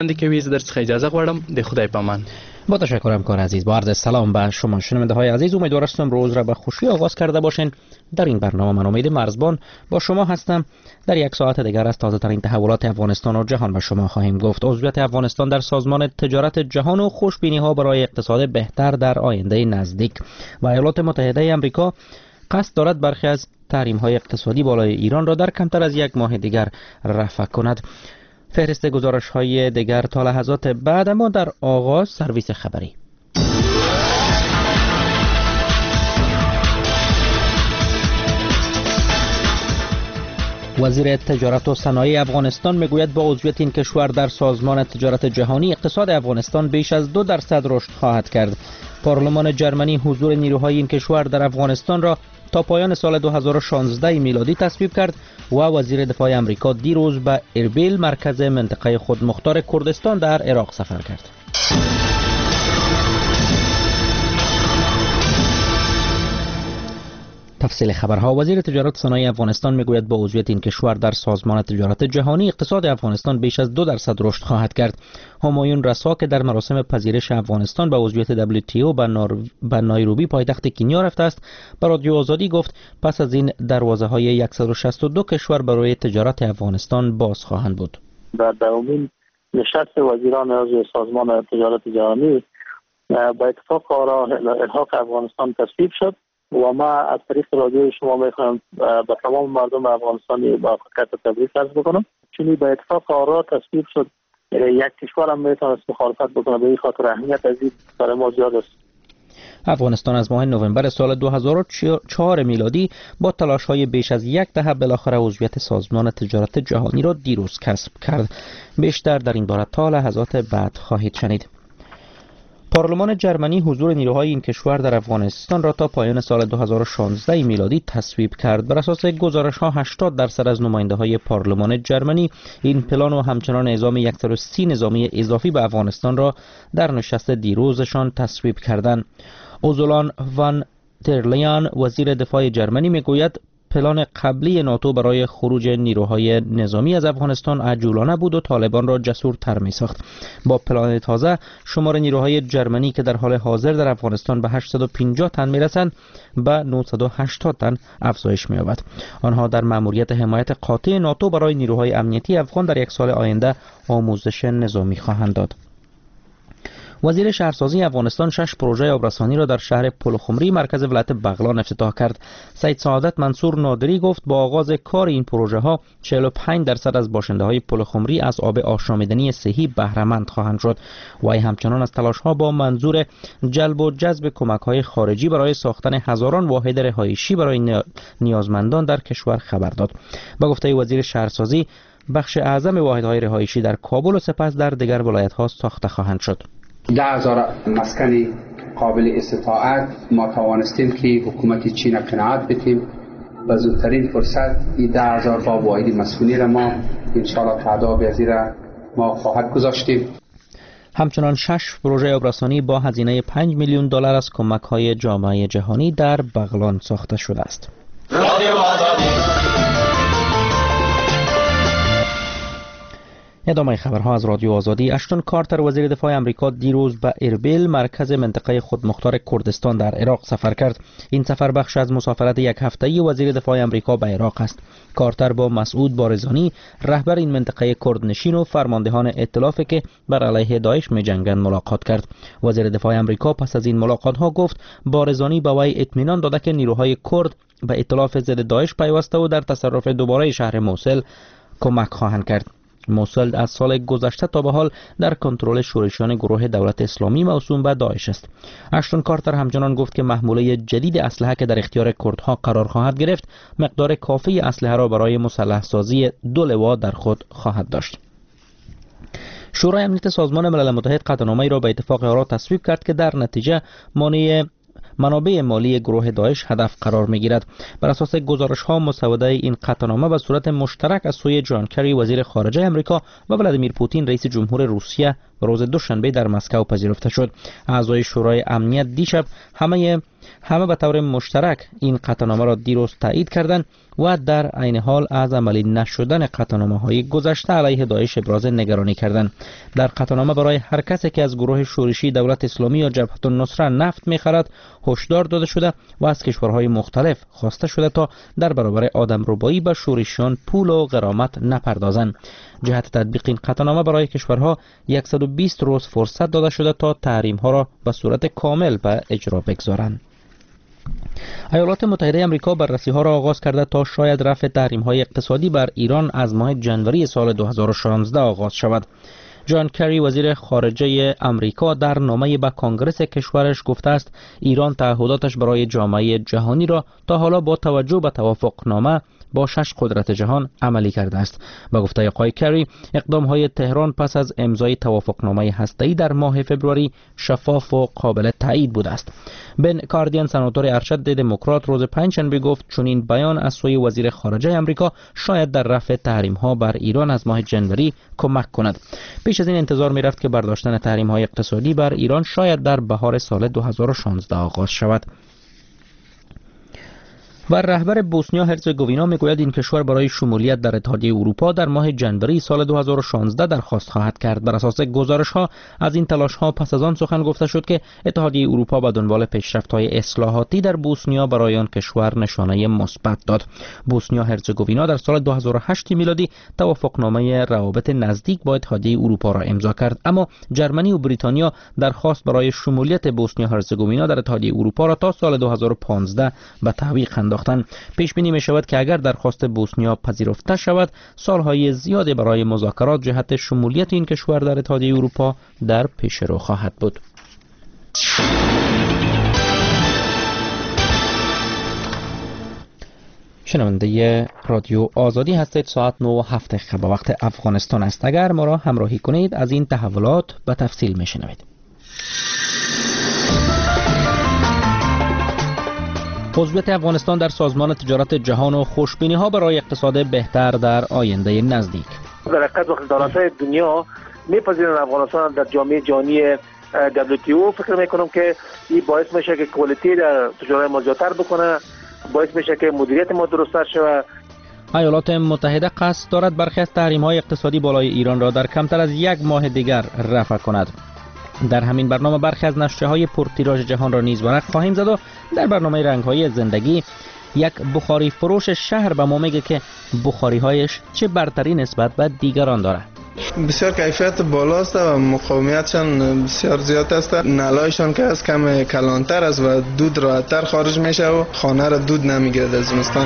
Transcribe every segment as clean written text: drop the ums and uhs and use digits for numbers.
که ویز در څخه اجازه غواړم د خدای پامان. با تشکر همکار عزیز. با عرض سلام به شما شنونده های عزیز، امیدوار هستم روز را به خوشی آغاز کرده باشین. در این برنامه من امید مرزبان با شما هستم. در یک ساعت دیگر از تازه ترین تحولات افغانستان و جهان به شما خواهیم گفت. عضویت افغانستان در سازمان تجارت جهان و خوشبینی ها برای اقتصاد بهتر در آینده نزدیک. و ایالات متحده آمریکا قصد دارد برخی از تحریم های اقتصادی بالای ایران را در کمتر از یک ماه دیگر رفع کند. فهرست گزارش های دیگر تا لحظات بعد، اما در آغاز سرویس خبری. وزیر تجارت و صنایع افغانستان میگوید با عضویت این کشور در سازمان تجارت جهانی اقتصاد افغانستان بیش از 2% رشد خواهد کرد. پارلمان جرمنی حضور نیروهای این کشور در افغانستان را تا پایان سال 2016 میلادی تصویب کرد و وزیر دفاع آمریکا دیروز به اربیل مرکز منطقه خودمختار کردستان در عراق سفر کرد. تفصیل خبرها. وزیر تجارت صنایع افغانستان میگوید با عضویت این کشور در سازمان تجارت جهانی اقتصاد افغانستان بیش از 2% رشد خواهد کرد. همایون رسا که در مراسم پذیرش افغانستان به عضویت WTO به نایروبی پایتخت کنیا رفته است، به رادیو آزادی گفت پس از این دروازه‌های 162 کشور برای تجارت افغانستان باز خواهند بود. در دومین نشست وزیران عضو سازمان تجارت جهانی با اتفاق آرا الحاق افغانستان تصویب شد و ما از طریق رادیو شما میخوایم به تمام مردم افغانستانی موافقت تبریک عرض بکنم، چون به اتفاق آرا تصویب شد. یک کشور هم میتونست مخالفت بکنه، به این خاطر اهمیت از این برای ما زیاد است. افغانستان از ماه نوامبر سال 2004 میلادی با تلاش‌های بیش از یک دهه بالاخره عضویت سازمان تجارت جهانی را دیروز کسب کرد. بیشتر در این باره تا لحظات بعد خواهید شنید. پارلمان جرمنی حضور نیروهای این کشور در افغانستان را تا پایان سال 2016 میلادی تصویب کرد. بر اساس گزارش‌ها 80% از نماینده‌های پارلمان جرمنی این پلان و همچنان اعزام 130 نظامی اضافی به افغانستان را در نشست دیروزشان تصویب کردند. اوزولان وان ترلیان وزیر دفاع جرمنی میگوید پلان قبلی ناتو برای خروج نیروهای نظامی از افغانستان عجولانه بود و طالبان را جسورتر می ساخت. با پلان تازه شمار نیروهای جرمنی که در حال حاضر در افغانستان به 850 تن می رسند به 980 تن افزایش می یابد. آنها در مأموریت حمایت قاطع ناتو برای نیروهای امنیتی افغان در یک سال آینده آموزش نظامی خواهند داد. وزیر شهرسازی افغانستان 6 پروژه آبرسانی را در شهر پلخمری مرکز ولایت بغلان افتتاح کرد. سید سعادت منصور نادری گفت با آغاز کار این پروژه ها 45% از باشنده های پلخمری از آب آشامیدنی صحی بهره مند خواهند شد. وی همچنان از تلاش ها با منظور جلب و جذب کمک های خارجی برای ساختن هزاران واحد رهایشی برای نیازمندان در کشور خبر داد. با گفته وزیر شهرسازی بخش اعظم واحدهای رهایشی در کابل و سپس در دیگر ولایت ها ساخته خواهند شد. 10,000 مسکن قابل استطاعت ما توانستیم که حکومت چین قناعت بدیم. به زودترین فرصت این 10,000 با واحد مسکونی را ما انشاءالله تعداد از را ما خواهد گذاشتیم. همچنان 6 پروژه آبرسانی با هزینه $5 میلیون از کمک های جامعه جهانی در بغلان ساخته شده است. ادامه خبرها از رادیو آزادی. اشتون کارتر وزیر دفاع آمریکا دیروز به اربیل مرکز منطقه خودمختار کردستان در عراق سفر کرد. این سفر بخش از مسافرت یک هفته‌ای وزیر دفاع آمریکا به عراق است. کارتر با مسعود بارزانی رهبر این منطقه کردنشین و فرماندهان ائتلافی که بر علیه داعش می‌جنگند ملاقات کرد. وزیر دفاع آمریکا پس از این ملاقات‌ها گفت بارزانی به وی اطمینان داده که نیروهای کرد به ائتلاف ضد داعش پیوسته و در تصرف دوباره شهر موصل کمک خواهند کرد. موصل از سال گذشته تا به حال در کنترل شورشیان گروه دولت اسلامی موسوم به داعش است. اشتون کارتر همچنان گفت که محموله جدید اسلحه که در اختیار کردها قرار خواهد گرفت مقدار کافی اسلحه را برای مسلح سازی 2 لوا در خود خواهد داشت. شورای امنیت سازمان ملل متحد قطعنامه‌ای را به اتفاق آرا تصویب کرد که در نتیجه منابع مالی گروه داعش هدف قرار می‌گیرد. بر اساس گزارش‌ها مسوده این قطعنامه به صورت مشترک از سوی جان کری وزیر خارجه آمریکا و ولادیمیر پوتین رئیس جمهور روسیه روز دوشنبه در مسکو پذیرفته شد. اعضای شورای امنیت دیشب همه همه به طور مشترک این قطعنامه را دیروز تایید کردند و در عین حال از عملی نشدن قطعنامه‌های گذشته علیه داعش ابراز نگرانی کردند. در قطعنامه برای هر کسی که از گروه شورشی دولت اسلامی یا جبهه النصره نفت می‌خرد هشدار داده شده و از کشورهای مختلف خواسته شده تا در برابر آدمربایی به شورشیان پول و غرامت نپردازند. جهت تطبیق این قطعنامه برای کشورها 120 روز فرصت داده شده تا تحریم‌ها را به صورت کامل به اجرا بگذارند. ایالات متحده آمریکا بررسی‌ها را آغاز کرده تا شاید رفع تحریم‌های اقتصادی بر ایران از ماه ژانویه سال 2016 آغاز شود. جان کری وزیر خارجه آمریکا در نامه‌ای به کنگره کشورش گفته است ایران تعهداتش برای جامعه جهانی را تا حالا با توجه به توافقنامه با 6 قدرت جهان عملی کرده است. با گفته آقای کری اقدام‌های تهران پس از امضای توافقنامه هسته‌ای در ماه فوریه شفاف و قابل تایید بوده است. بن کاردین سناتور ارشد دموکرات روز پنجشنبه گفت چنین بیان از سوی وزیر خارجه آمریکا شاید در رفع تحریم‌ها بر ایران از ماه ژانویه کمک کند. پیش از این انتظار می‌رفت که برداشتن تحریم‌های اقتصادی بر ایران شاید در بهار سال 2016 آغاز شود. و رهبر بوسنیا هرزگوینا میگوید این کشور برای شمولیت در اتحادیه اروپا در ماه ژانویه سال 2016 درخواست خواهد کرد. بر اساس گزارش‌ها از این تلاش‌ها پس از آن سخن گفته شد که اتحادیه اروپا به دنبال پیشرفت‌های اصلاحاتی در بوسنیا برای آن کشور نشانه مثبت داد. بوسنیا هرزگوینا در سال 2008 میلادی توافقنامه روابط نزدیک با اتحادیه اروپا را امضا کرد، اما جرمنی و بریتانیا درخواست برای شمولیت بوسنیا هرزگوینا در اتحادیه اروپا را تا سال 2015 به تعویق انداختند. پیش بینی می شود که اگر درخواست بوسنیا پذیرفته شود سالهای زیادی برای مذاکرات جهت شمولیت این کشور در اتحادیه اروپا در پیش رو خواهد بود. شنونده رادیو آزادی هستید. ساعت 9:07 به وقت افغانستان است. اگر ما را همراهی کنید از این تحولات به تفصیل می شنوید. عضویت افغانستان در سازمان تجارت جهان و خوشبینی‌ها برای اقتصاد بهتر در آینده نزدیک. در حقیقت وقتی دولت‌های دنیا می‌پذیرند افغانستان در جامعه جهانی WTO، فکر می‌کنم که این باعث میشه که کوالیتی در تجارت ما زیادتر بکنه، باعث میشه که مدیریت ما درست‌تر شود. ایالات متحده قصد دارد برخی از تحریم‌های اقتصادی بالای ایران را در کمتر از یک ماه دیگر رفع کند. در همین برنامه برخی از نشریه‌های پرتیراژ جهان را نیز ورق خواهیم زد و در برنامه رنگ‌های زندگی یک بخاری فروش شهر به ما میگه که بخاری‌هایش چه برتری نسبت به دیگران داره. بسیار کیفیت بالاست و مقاومیتشان بسیار زیاد است. نلایشان که از کم کلانتر است و دود راحت‌تر خارج میشه و خانه را دود نمیگیرد از زمستان.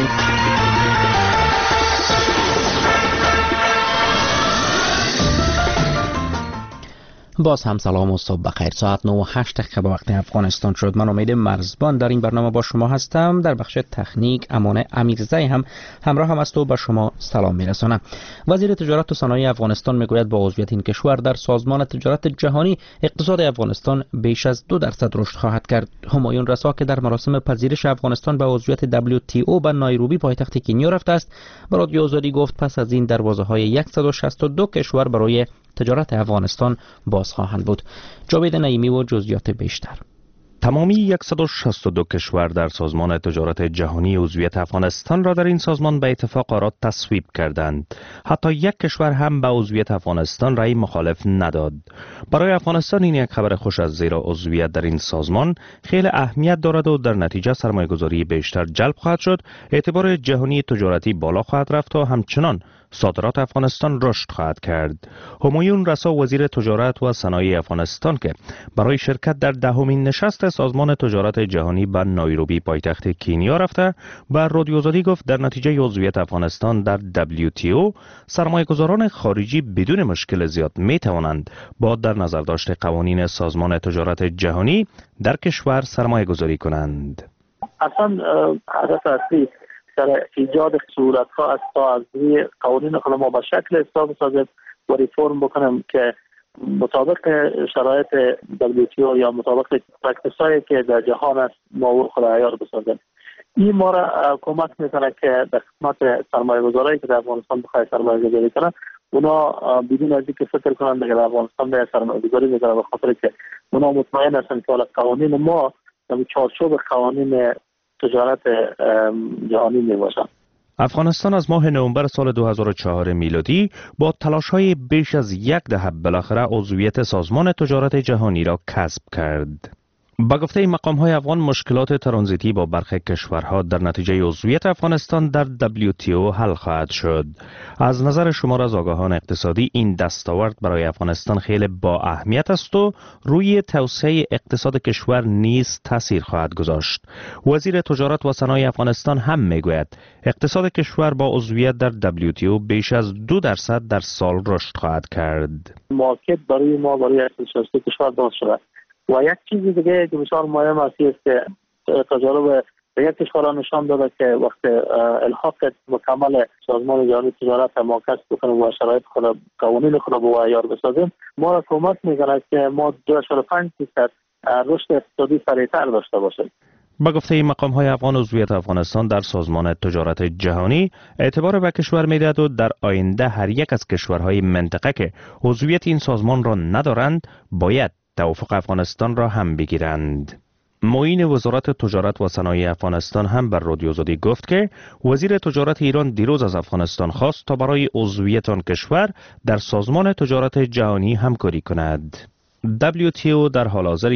باز هم سلام و صبح بخیر. ساعت 9:08 به وقت افغانستان شد. من امید مرزبان در این برنامه با شما هستم. در بخش تکنیک امان امیرزی هم همراه هم است و به شما سلام میرسانم. وزیر تجارت و صنایع افغانستان میگوید با عضویت این کشور در سازمان تجارت جهانی اقتصاد افغانستان بیش از 2% رشد خواهد کرد. همایون رسا که در مراسم پذیرش افغانستان به عضویت WTO به نایروبی پایتخت کنیا رفته است، به رادیو آزادی گفت پس از این دروازه‌های 162 کشور برای تجارت افغانستان باز خواهند بود. جاوید نعیمی و جزئیات بیشتر. تمامی 162 کشور در سازمان تجارت جهانی عضویت افغانستان را در این سازمان به اتفاق آراد تصویب کردند. حتی یک کشور هم به عضویت افغانستان رأی مخالف نداد. برای افغانستان این یک خبر خوش است، زیرا عضویت در این سازمان خیلی اهمیت دارد و در نتیجه سرمایه‌گذاری بیشتر جلب خواهد شد، اعتبار جهانی تجارتی بالا خواهد رفت و همچنان صادرات افغانستان رشد خواهد کرد. همایون رسا وزیر تجارت و صنایع افغانستان که برای شرکت در 10مین نشست سازمان تجارت جهانی به نایروبی پایتخت کنیا رفته، بر رادیو آزادی گفت در نتیجه عضویت افغانستان در WTO سرمایه‌گذاران خارجی بدون مشکل زیاد می توانند با در نظر داشت قوانین سازمان تجارت جهانی در کشور سرمایه‌گذاری کنند. اصلا هدف اصلی در ایجاد صورت‌ها است تا از قوانین خود ما به شکل حساب بسازیم و ریفرم بکنیم که مطابق شرایط WTO یا مطابق پرکتیسایی که در جهان است ما خود عیار بسازیم. این ما را کمک میکنه که در خدمت سرمایه‌گذاری که در افغانستان بخواد سرمایه‌گذاری کنند، اونا بدون از اینکه فکر کنند در افغانستان به سرمایه‌گذاری میکنند، به خاطر که اونا مطمئن هستند که قوانین ما در چارچوب قوانین تجارت جهانی میباشند. افغانستان از ماه نوامبر سال 2004 میلادی با تلاش‌های بیش از یک دهه بالاخره عضویت سازمان تجارت جهانی را کسب کرد. با گفته مقام‌های افغان، مشکلات ترانزیتی با برخی کشورها در نتیجه عضویت افغانستان در WTO حل خواهد شد. از نظر شمار از آگاهان اقتصادی، این دستاورد برای افغانستان خیلی با اهمیت است و روی توسعه اقتصاد کشور نیز تاثیر خواهد گذاشت. وزیر تجارت و صنایع افغانستان هم میگوید اقتصاد کشور با عضویت در WTO بیش از 2% در سال رشد خواهد کرد. مارکت برای ما، برای اقتصاد کشور باز شده. و یک چیز دیگه که بسیار مهم است که تجارب یک کشور نشان داده که وقت الحاق مکمل سازمان جهانی تجارت ما کسب بکنیم و شرایط خود قوانین خود به عیار بسازیم، ما را کمک می‌کند که ما 2.5% رشد اقتصادی سریعتر داشته باشیم. با گفته مقام‌های افغان، عضویت افغانستان در سازمان تجارت جهانی اعتبار به کشور می‌دهد و در آینده هر یک از کشورهای منطقه که عضویت این سازمان را ندارند باید توافق افغانستان را هم بگیرند. معین وزارت تجارت و صنایع افغانستان هم بر رادیو آزادی گفت که وزیر تجارت ایران دیروز از افغانستان خواست تا برای عضویت آن کشور در سازمان تجارت جهانی همکاری کند. WTO در حال حاضر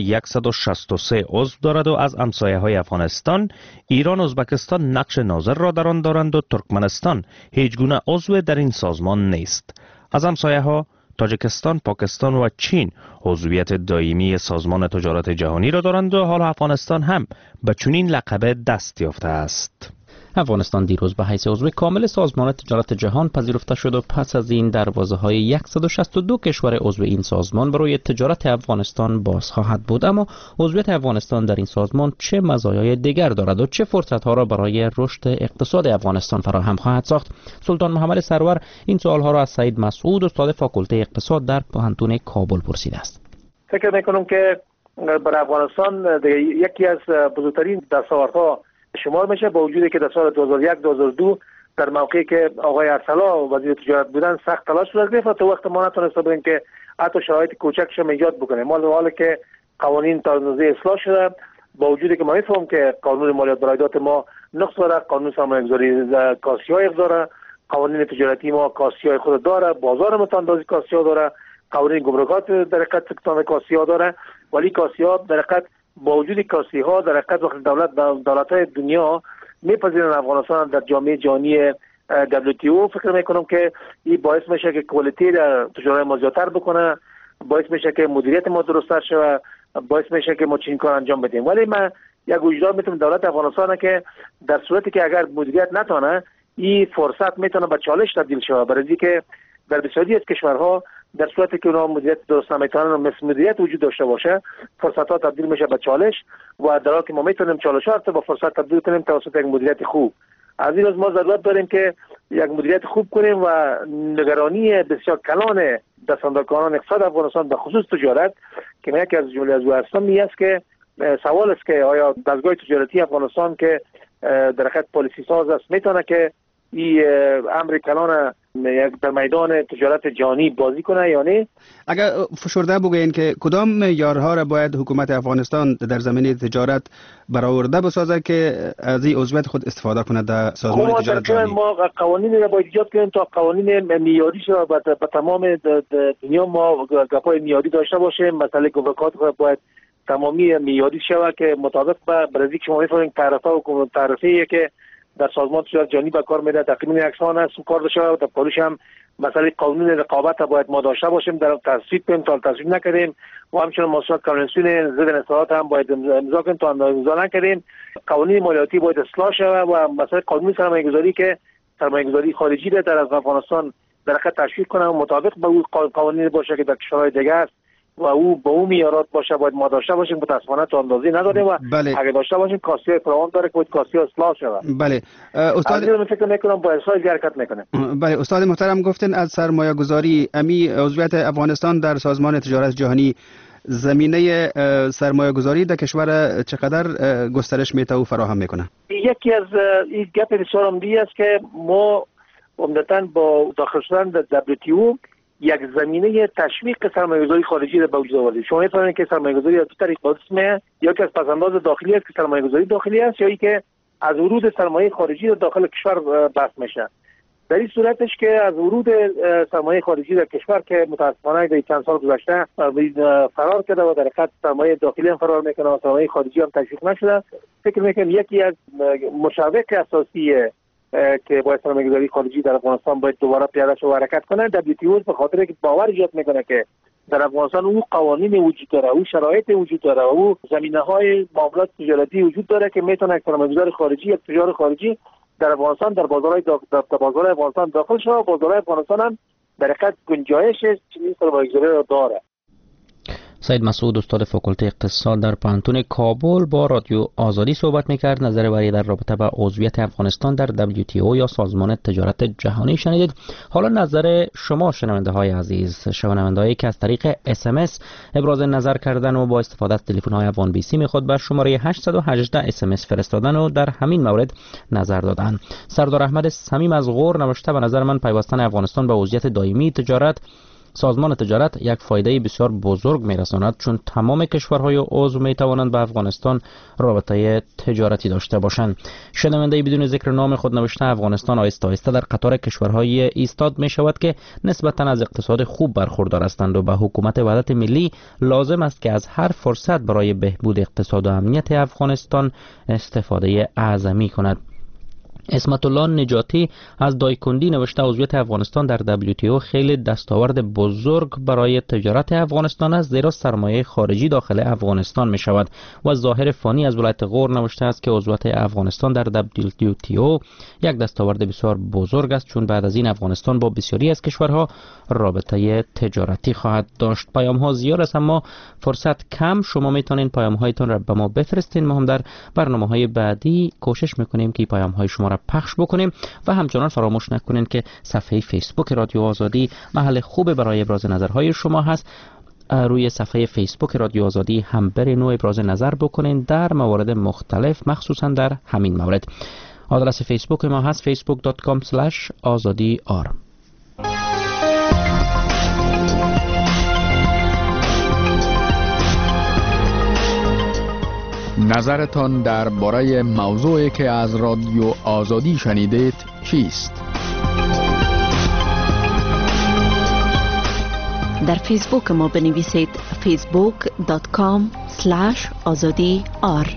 163 عضو دارد و از همسایه‌های افغانستان، ایران و ازبکستان نقش ناظر را در آن دارند و ترکمنستان هیچ گونه عضو در این سازمان نیست. از همسایه‌ها تاجیکستان، پاکستان و چین عضویت دائمی سازمان تجارت جهانی را دارند و حال افغانستان هم به چنین لقب دست یافته است. افغانستان دیروز به حیث عضو کامل سازمان تجارت جهان پذیرفته شد و پس از این دروازه‌های 162 کشور عضو این سازمان برای تجارت افغانستان باز خواهد بود. اما عضویت افغانستان در این سازمان چه مزایای دیگر دارد و چه فرصت‌ها را برای رشد اقتصاد افغانستان فراهم خواهد ساخت؟ سلطان محمد سرور این سوال‌ها را از سعید مسعود، استاد فاکولته اقتصاد در پوهنتون کابل پرسیده است. فکر می‌کنم که برای افغانستان یکی از بزرگترین دستاوردها شمار میشه، با وجودی که در سال 2001-2002 در موقعی که آقای ارسلا وزیر تجارت بودن سخت تلاش صورت گرفت تا وقت ما نتونسته بودیم که حتی شرایط کوچکش هم ایجاد بکنیم. ما حالا که قوانین تازه اصلاح شده، با وجودی که ما میفهمیم که قانون مالیات برایدات ما نقص داره، قانون سرمایه‌گذاری کاسی‌های داره، قوانین تجارتی ما کاسی‌های خود داره، بازار متاندازی کاسی‌ها داره، قوانین گمرکات در حقیقت تکتان کاسی‌ها داره، ولی کاسی‌ها در حقیقت با وجود کاسی‌ها در حقیقت وقت دولت‌های دنیا میپذیرن افغانستان در جامعه جهانی WTO، فکر میکنم که این باعث میشه که کوالیتی در تجارت ما زیادتر بکنه، باعث میشه که مدیریت ما درست‌تر شه، باعث میشه که ما چنین کار انجام بدیم. ولی من یک وجدان میتونم دولت افغانستان که در صورتی که اگر مدیریت نتونه، این فرصت میتونه به چالش تبدیل شه، برای اینکه در بسیاری از کشورها در صورتی که اونها مدیریت درست نمیتونن و مثل مدیریت وجود داشته باشه، فرصت‌ها تبدیل میشه به چالش و در حالی که ما میتونیم چالش‌ها رو با فرصت تبدیل کنیم توسط یک مدیریت خوب. از این ما ضرورت داریم که یک مدیریت خوب کنیم و نگرانی بسیار کلان دستاندرکاران اقتصاد افغانستان به خصوص تجارت که یکی از جمله از اصلا می است که سوال است که آیا دستگاه تجارتی افغانستان که در حقیقت پالیسی ساز است میتونه که این امر کلان در میدان تجارت جهانی بازی کنه یا نه؟ اگر فشرده بگوین که کدام معیارها را باید حکومت افغانستان در زمینه تجارت برآورده بسازه که از این عضویت خود استفاده کنه در سازمان تجارت جهانی؟ ما قوانین را باید ایجاد کنیم تا قوانین معیاری را به تمام دنیا ما گپای معیاری داشته باشیم. مثلا گمرکات باید تمامی معیاری شود که مطابق به برزیل شما می‌فهمید تعرفه‌ای که در سازمان تجارت جهانی به کار میره تقریبا یکسان است کار داشته و در پالیش هم مثلا قانون رقابت باید ما داشته باشیم، در تصویب کنیم تا تصویب نکردیم و همچنین مسئولات کنوانسیون ضد انحصارات هم باید امضا کنیم تا امضا نکردیم. قوانین مالیاتی باید اصلاح شود و مثلا قانون سرمایه‌گذاری که سرمایه‌گذاری خارجی را در افغانستان در حقیقت تشویق کنه و مطابق به اون قوانین باشه که در کشورهای دیگه است و او با اون معیارات باشه باید ما داشته باشیم. متأسفانه تا اندازی نداریم و اگه داشته باشیم کاسی‌های فراوان داره که باید کاسی‌ها اصلاح شود. بله استاد من فکر می‌کنم با اصلاح حرکت می‌کنه. بله استاد محترم گفتن از سرمایه‌گذاری امی عضویت افغانستان در سازمان تجارت جهانی زمینه سرمایه‌گذاری در کشور چقدر گسترش میته و فراهم میکنه؟ یکی از این گپ بسیار مهمی است که ما عمدتاً با داخل شدن در WTO یک زمینه تشویق سرمایه‌گذاری خارجی را به وجود آورده. شما می‌فهمید که سرمایه‌گذاری از دو طریق قسمه، یا که از پس‌انداز داخلی است که سرمایه‌گذاری داخلی است، یا ای که از ورود سرمایه خارجی در داخل کشور بحث میشه. در این صورتش که از ورود سرمایه خارجی در کشور که متاسفانه در چند سال گذشته فرار کرده و در حقیقت سرمایه داخلی هم فرار میکنه و سرمایه خارجی هم تشویق نشده، فکر میکنم یکی از مشوق اساسی که باید سرمایه‌گذاری خارجی در افغانستان باید دوباره پیاده شه و حرکت کنه WTO، به خاطر که باور ایجاد میکنه که در افغانستان او قوانین وجود داره، او شرایط وجود داره، او زمینه‌های معاملات تجارتی وجود داره که میتونه یک سرمایه‌گذار خارجی، یک تجار خارجی در افغانستان در بازار افغانستان داخل شه و بازار افغانستان هم در حقیقت گنجایش چنین سرمایه‌گذاری را داره. سید مسعود، استاد فاکولته اقتصاد در پانتون کابل، با رادیو آزادی صحبت میکرد. نظر وری در رابطه با عضویت افغانستان در WTO یا سازمان تجارت جهانی شنیدید. حالا نظر شما شنونده های عزیز، شنونده هایی که از طریق SMS ابراز نظر کردن و با استفاده از تلفن های افغان بیسی میخواد بر شماره 818 SMS فرستادن و در همین مورد نظر دادن. سردار احمد صمیم از غور نوشته: به نظر من پیوستن افغانستان به عضویت دائمی سازمان تجارت یک فایده بسیار بزرگ میرساند، چون تمام کشورهای عضو میتوانند با افغانستان رابطه تجارتی داشته باشند. شنونده بدون ذکر نام خود نوشته: افغانستان آهسته آهسته در قطار کشورهای ایستاد می شود که نسبتا از اقتصاد خوب برخوردار هستند و به حکومت وحدت ملی لازم است که از هر فرصت برای بهبود اقتصاد و امنیت افغانستان استفاده اعظمی کند. اسمت الله نجاتی از دایکندی نوشته: عضویت افغانستان در WTO خیلی دستاورد بزرگ برای تجارت افغانستان است، زیرا سرمایه خارجی داخل افغانستان می شود. و ظاهر فانی از ولایت غور نوشته است که عضویت افغانستان در WTO یک دستاورد بسیار بزرگ است، چون بعد از این افغانستان با بسیاری از کشورها رابطه تجارتی خواهد داشت. پیام ها زیاد است اما فرصت کم. شما میتونین پیام هایتون را به ما بفرستین، ما هم در برنامه‌های بعدی کوشش میکنیم که پیام های شما را پخش بکنیم. و همچنان فراموش نکنین که صفحه فیسبوک رادیو آزادی محل خوب برای ابراز نظرهای شما هست. روی صفحه فیسبوک رادیو آزادی هم برین و ابراز نظر بکنین در موارد مختلف، مخصوصا در همین مورد. آدرس فیسبوک ما هست facebook.com/azadi.ar. نظرتان درباره موضوعی که از رادیو آزادی شنیدید چیست؟ در فیسبوک ما بنویسید facebook.com/azadi.ar.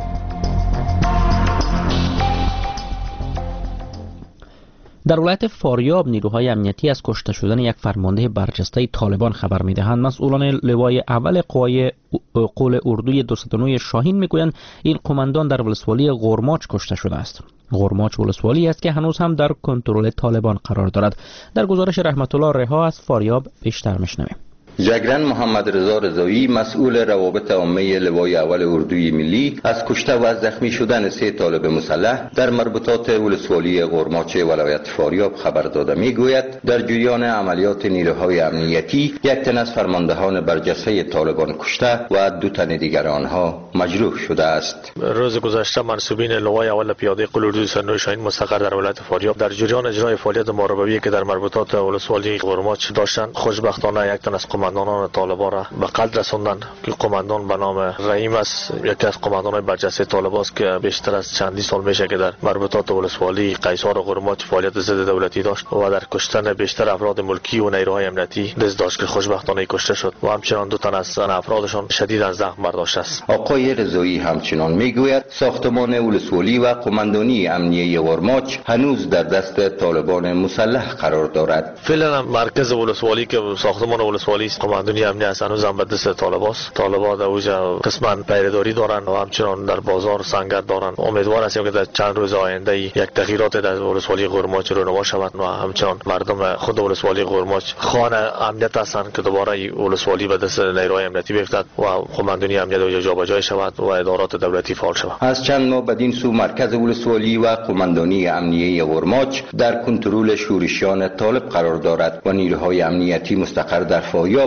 در ولایت فاریاب نیروهای امنیتی از کشته شدن یک فرمانده برجسته طالبان خبر می‌دهند. مسئولان لوای اول قوای قول اردوی 209 شاهین میگویند این قماندان در ولسوالی غرماچ کشته شده است. غرماچ ولسوالی است که هنوز هم در کنترل طالبان قرار دارد. در گزارش رحمت الله رها از فاریاب بیشتر میشنویم. جگرن محمد رضا رضایی مسئول روابط عامه لوای اول اردوی ملی از کشته و از زخمی شدن 3 طالب مسلح در مربوطات ولسوالی غرماچ ولایت فاریاب خبر داده میگوید در جریان عملیات نیروهای امنیتی یک تن از فرماندهان برجسته طالبان کشته و 2 تن دیگر آنها مجروح شده است. روز گذشته منسوبین لوای اول پیاده قول اردوی 209 شاهین مستقر در ولایت فاریاب در جریان اجرای فعالیت مراقبی که در مربوطات ولسوالی غرماچ داشتند، خوشبختانه یک تن از قماندانان طالبان را به قتل رساندند که قماندان به نام رحیم است، یکی از قماندانان برجسته طالبان است که بیشتر از چندی سال میشه که در مربوطات ولسوالی قیصار و غرماچ فعالیت ضد دولتی داشت و در کشتن بیشتر افراد ملکی و نیروهای امنیتی دست داشت که خوشبختانه کشته شد و همچنان 2 تن از افرادشان شدیداً زخم برداشته است. آقای رضایی همچنان میگوید ساختمان ولسوالی و قماندانی امنیه غرماچ هنوز در دست طالبان مسلح قرار دارد. فعلا مرکز ولسوالی که ساختمان ولسوالی قماندانی امنیت است هنوز هم به دست طالبان است. طالبان در اوجا قسما پیرداری دارند و همچنان در بازار سنگر دارند. امیدوار هستیم که در چند روز آینده یک تغییرات در ولسوالی غرماچ رونما شود و همچنان مردم خود ولسوالی غرماچ خوان امنیت هستند که دوباره ولسوالی به دست نیروهای امنیتی بیفتد و قماندانی امنیت اوجا جابجایی شود و ادارات دولتی فعال شود. از چند ماه بدین سو مرکز ولسوالی و قماندانی امنیه غرماچ در کنترل شورشیان طالب قرار دارد و نیروهای امنیتی مستقر در فاریاب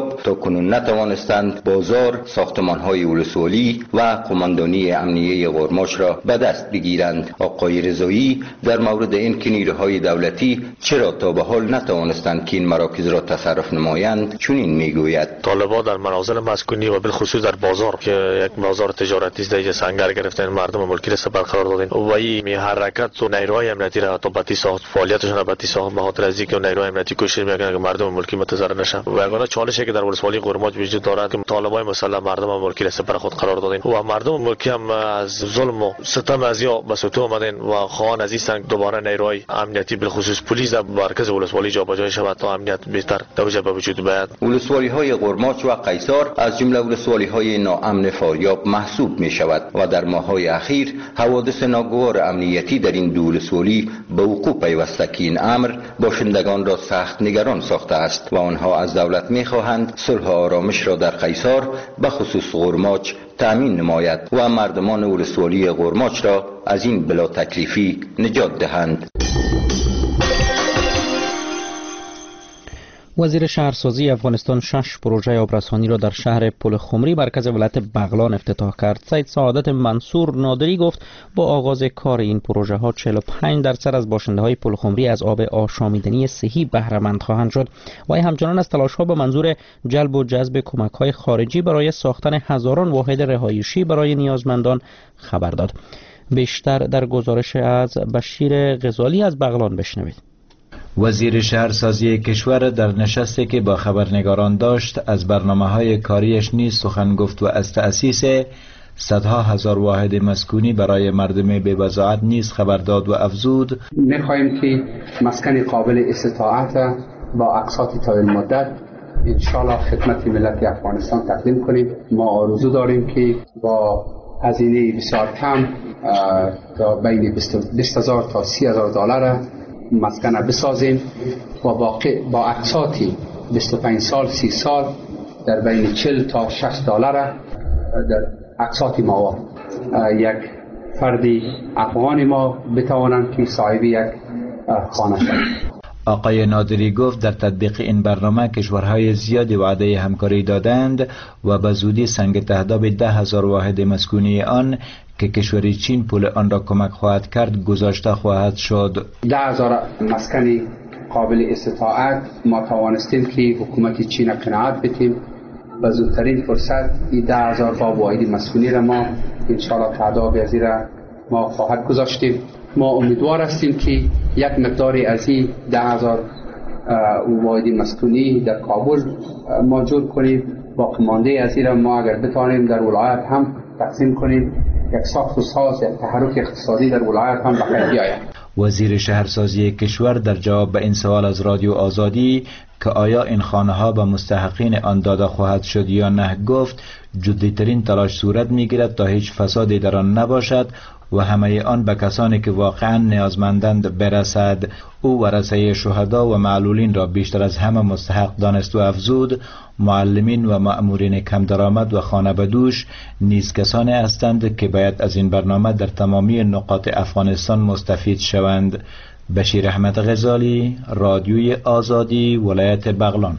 فاریاب تا کنون نتوانستند بازار، ساختمان‌های ولسوالی و قماندانی امنیه قرماش را به دست بگیرند. آقای رضایی در مورد اینکه نیروهای دولتی چرا تا به حال نتوانستند که این مراکز را تصرف نمایند چنین میگوید: طالبان در منازل مسکونی و بالخصوص در بازار که یک بازار تجارتی است دیگه سنگر گرفتن مردم ملکی را برقرار دادن و این حرکت و نیروهای امنیتی را تا بتی ساخت فعالیتشون را بتی ساخت به خاطر از اینکه نیروهای امنیتی کوشش میکنن که مردم ملکی متضرر نشن. و یگانه چالشی که در ولسوالی قرماج وجود دارد که طالبان مسلح مردم ملکی را سپر خود قرار دادن و مردم ملکی هم از ظلم و ستم از یا به سوتو آمدن و خواهان از این دوباره نیروهای امنیتی بالخصوص پلیس در مرکز ولسوالی جابجایی شود تا امنیت بهتر در وجه به وجود بیاید. ولسوالی‌های قرماچ و قیصار از جمله ولسوالی‌های ناامن فاریاب محسوب می شود و در ماه‌های اخیر حوادث ناگوار امنیتی در این دو ولسوالی به وقوع پیوسته که این امر باشندگان را سخت نگران ساخته است و آنها از دولت می خواهند صلح و آرامش را در قیصار به خصوص قرماچ تأمین نماید و مردمان ولسوالی قرماچ را از این بلا تکلیفی نجات دهند. وزیر شهرسازی افغانستان 6 پروژه آبرسانی را در شهر پل خمری مرکز ولایت بغلان افتتاح کرد. سید سعادت منصور نادری گفت با آغاز کار این پروژه ها 45% از باشنده های پل خمری از آب آشامیدنی صحی بهره مند خواهند شد و همچنان از تلاش ها به منظور جلب و جذب کمک های خارجی برای ساختن هزاران واحد رهایشی برای نیازمندان خبر داد. بیشتر در گزارش از بشیر غزالی از بغلان بشنوید. وزیر شهرسازی کشور در نشستی که با خبرنگاران داشت از برنامه‌های کاریش نیز سخن گفت و از تأسیس صدها هزار واحد مسکونی برای مردم بی‌وضاحت نیز خبر داد و افزود: می‌خواهیم که مسکن قابل استطاعت با اقساط طویل مدت انشالله خدمت ملت افغانستان تقدیم کنیم. ما آرزو داریم که با هزینه بسیار کم تا بین 20,000 تا 30,000 دلار مسکن بسازیم و با اقساطی 25 سال 30 سال در بین 40 تا 60 دلار در اقساط ماهوار یک فردی افغان ما بتوانند که صاحب یک خانه شوند. آقای نادری گفت در تطبیق این برنامه کشورهای زیادی وعده همکاری دادند و به زودی سنگ تهداب 10,000 واحد مسکونی آن که کشور چین پول آن را کمک خواهد کرد گذاشته خواهد شد. 10,000 مسکن قابل استطاعت ما توانستیم که حکومت چین قناعت بدیم. به زودترین فرصت این 10,000 واحد مسکونی را ما انشاءالله تعداد از را ما خواهد گذاشتیم. ما امیدوار هستیم که یک مقداری از این 10,000 واحد مسکونی در کابل ما جور کنیم. با مانده از این را ما اگر بتوانیم در ولایت هم تقسیم کنیم، یک ساخت و ساز، یک تحرک اقتصادی در ولایت هم بخیر بیاید. وزیر شهرسازی کشور در جواب به این سوال از رادیو آزادی که آیا این خانه ها به مستحقین آن داده خواهد شد یا نه گفت جدیترین تلاش صورت میگیرد تا هیچ فسادی در آن نباشد و همه آن به کسانی که واقعا نیازمندند برسد. او ورثه شهدا و معلولین را بیشتر از همه مستحق دانست و افزود معلمین و مأمورین کم درآمد و خانه بدوش نیز کسانی هستند که باید از این برنامه در تمامی نقاط افغانستان مستفید شوند. بشیر احمد غزالی، رادیوی آزادی، ولایت بغلان.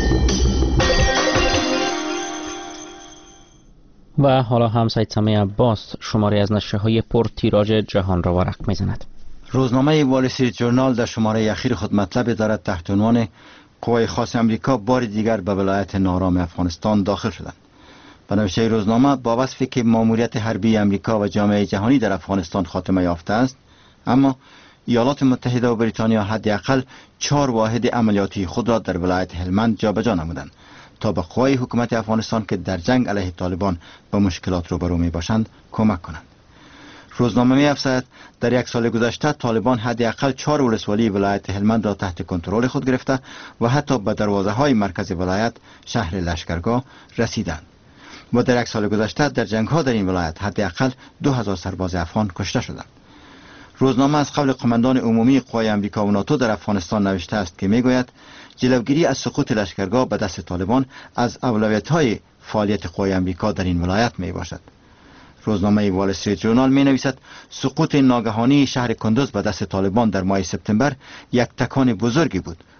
و حالا هم سید سمیع عباس شماره از نشریه‌های پر تیراژ جهان را ورق می‌زند. روزنامه وال استریت ژورنال در شماره اخیر خود مطلب دارد تحت عنوان قوای خاص امریکا بار دیگر به ولایت نارام افغانستان داخل شدند. به نوشته روزنامه با وصفی که ماموریت حربی امریکا و جامعه جهانی در افغانستان خاتمه یافته است، اما ایالات متحده و بریتانیا حداقل 4 واحد عملیاتی خود را در ولایت هلمند جابجا نمودند تا به قوای حکومت افغانستان که در جنگ علیه طالبان با مشکلات روبرو می باشند کمک کنند. روزنامه می افزاید در 1 سال گذشته طالبان حداقل 4 ولسوالی ولایت هلمند را تحت کنترل خود گرفته و حتی به دروازه های مرکز ولایت شهر لشکرگاه رسیدند و در 1 سال گذشته در جنگ ها در این ولایت حداقل 2000 سرباز افغان کشته شدند. روزنامه از قبل قماندان عمومی قوای امریکا و ناتو در افغانستان نوشته است که میگوید جلوگیری از سقوط لشکرگاه به دست طالبان از اولویت‌های فعالیت قوای امریکا در این ولایت می باشد. روزنامه وال استریت ژورنال می نویسد سقوط ناگهانی شهر کندوز به دست طالبان در ماه سپتامبر یک تکان بزرگی بود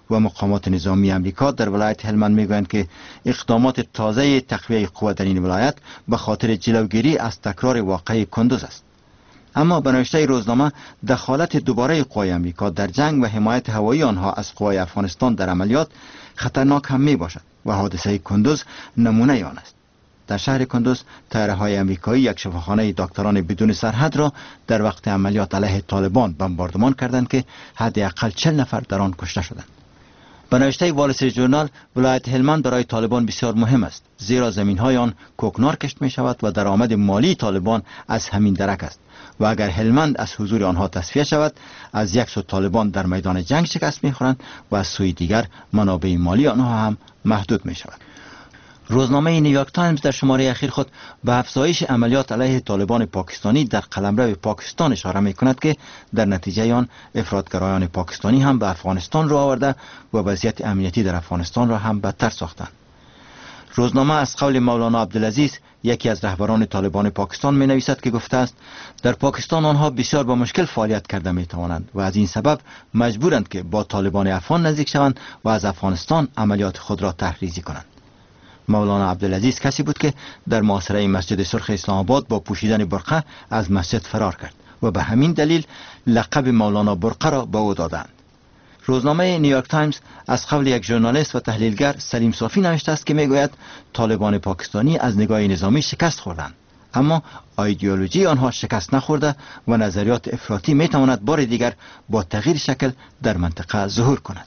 و مقامات نظامی امریکا در ولایت هلمند میگویند که اقدامات تازه تقویه قوه در این ولایت به خاطر جلوگیری از تکرار واقعه کندوز است. اما به نوشته روزنامه دخالت دوباره قوای امریکا در جنگ و حمایت هوایی آنها از قوای افغانستان در عملیات خطرناک هم می باشد و حادثه کندوز نمونه آن است. در شهر کندوز طیاره‌های امریکایی یک شفاخانه دکتران بدون سرحد را در وقت عملیات علیه طالبان بمباردمان کردند که حداقل 40 نفر در آن کشته شدند. به نوشته وال استریت ژورنال ولایت هلمند برای طالبان بسیار مهم است، زیرا زمین‌های آن کوکنار کشت می‌شود و درآمد مالی طالبان از همین درک است و اگر هلمند از حضور آنها تصفیه شود، از یک سو طالبان در میدان جنگ شکست می‌خورند و از سوی دیگر منابع مالی آنها هم محدود می‌شود. روزنامه نیویورک تایمز در شماره اخیر خود به افزایش عملیات علیه طالبان پاکستانی در قلمرو پاکستان اشاره می‌کند که در نتیجه آن افراطگرایان پاکستانی هم به افغانستان رو آورده و وضعیت امنیتی در افغانستان را هم بدتر ساختند. روزنامه از قول مولانا عبدالعزیز یکی از رهبران طالبان پاکستان می نویسد که گفته است در پاکستان آنها بسیار با مشکل فعالیت کرده می توانند و از این سبب مجبورند که با طالبان افغان نزدیک شوند و از افغانستان عملیات خود را تحریزی کنند. مولانا عبدالعزیز کسی بود که در محاصره مسجد سرخ اسلام آباد با پوشیدن برقه از مسجد فرار کرد و به همین دلیل لقب مولانا برقه را به او دادند. روزنامه نیویورک تایمز از قول یک ژورنالیست و تحلیلگر سلیم صافی نوشته است که میگوید طالبان پاکستانی از نگاه نظامی شکست خوردند، اما ایدئولوژی آنها شکست نخورده و نظریات افراطی میتواند بار دیگر با تغییر شکل در منطقه ظهور کند.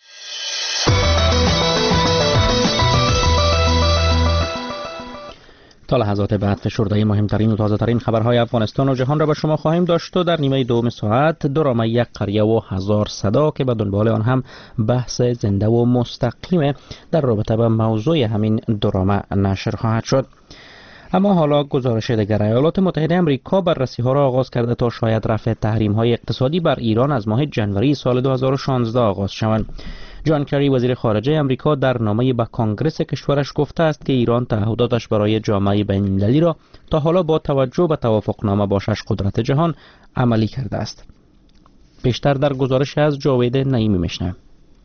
تا لحظات بعد فشرده مهمترین و تازه ترین خبرهای افغانستان و جهان را به شما خواهیم داشت و در نیمه دوم ساعت درام یک قریه و 1000 صدا که به دنبال آن هم بحث زنده و مستقیم در رابطه با موضوع همین درام نشر خواهد شد. اما حالا گزارش دیگر. ایالات متحده آمریکا بررسی‌ها را آغاز کرده تا شاید رفع تحریم‌های اقتصادی بر ایران از ماه ژانویه سال 2016 آغاز شوند. جان کری وزیر خارجه آمریکا در نامه‌ای به کنگره کشورش گفته است که ایران تعهداتش برای جامعه بین‌المللی را تا حالا با توجه به توافقنامه با 6 قدرت جهان عملی کرده است. بیشتر در گزارش از جاوید نعیمی میشنویم.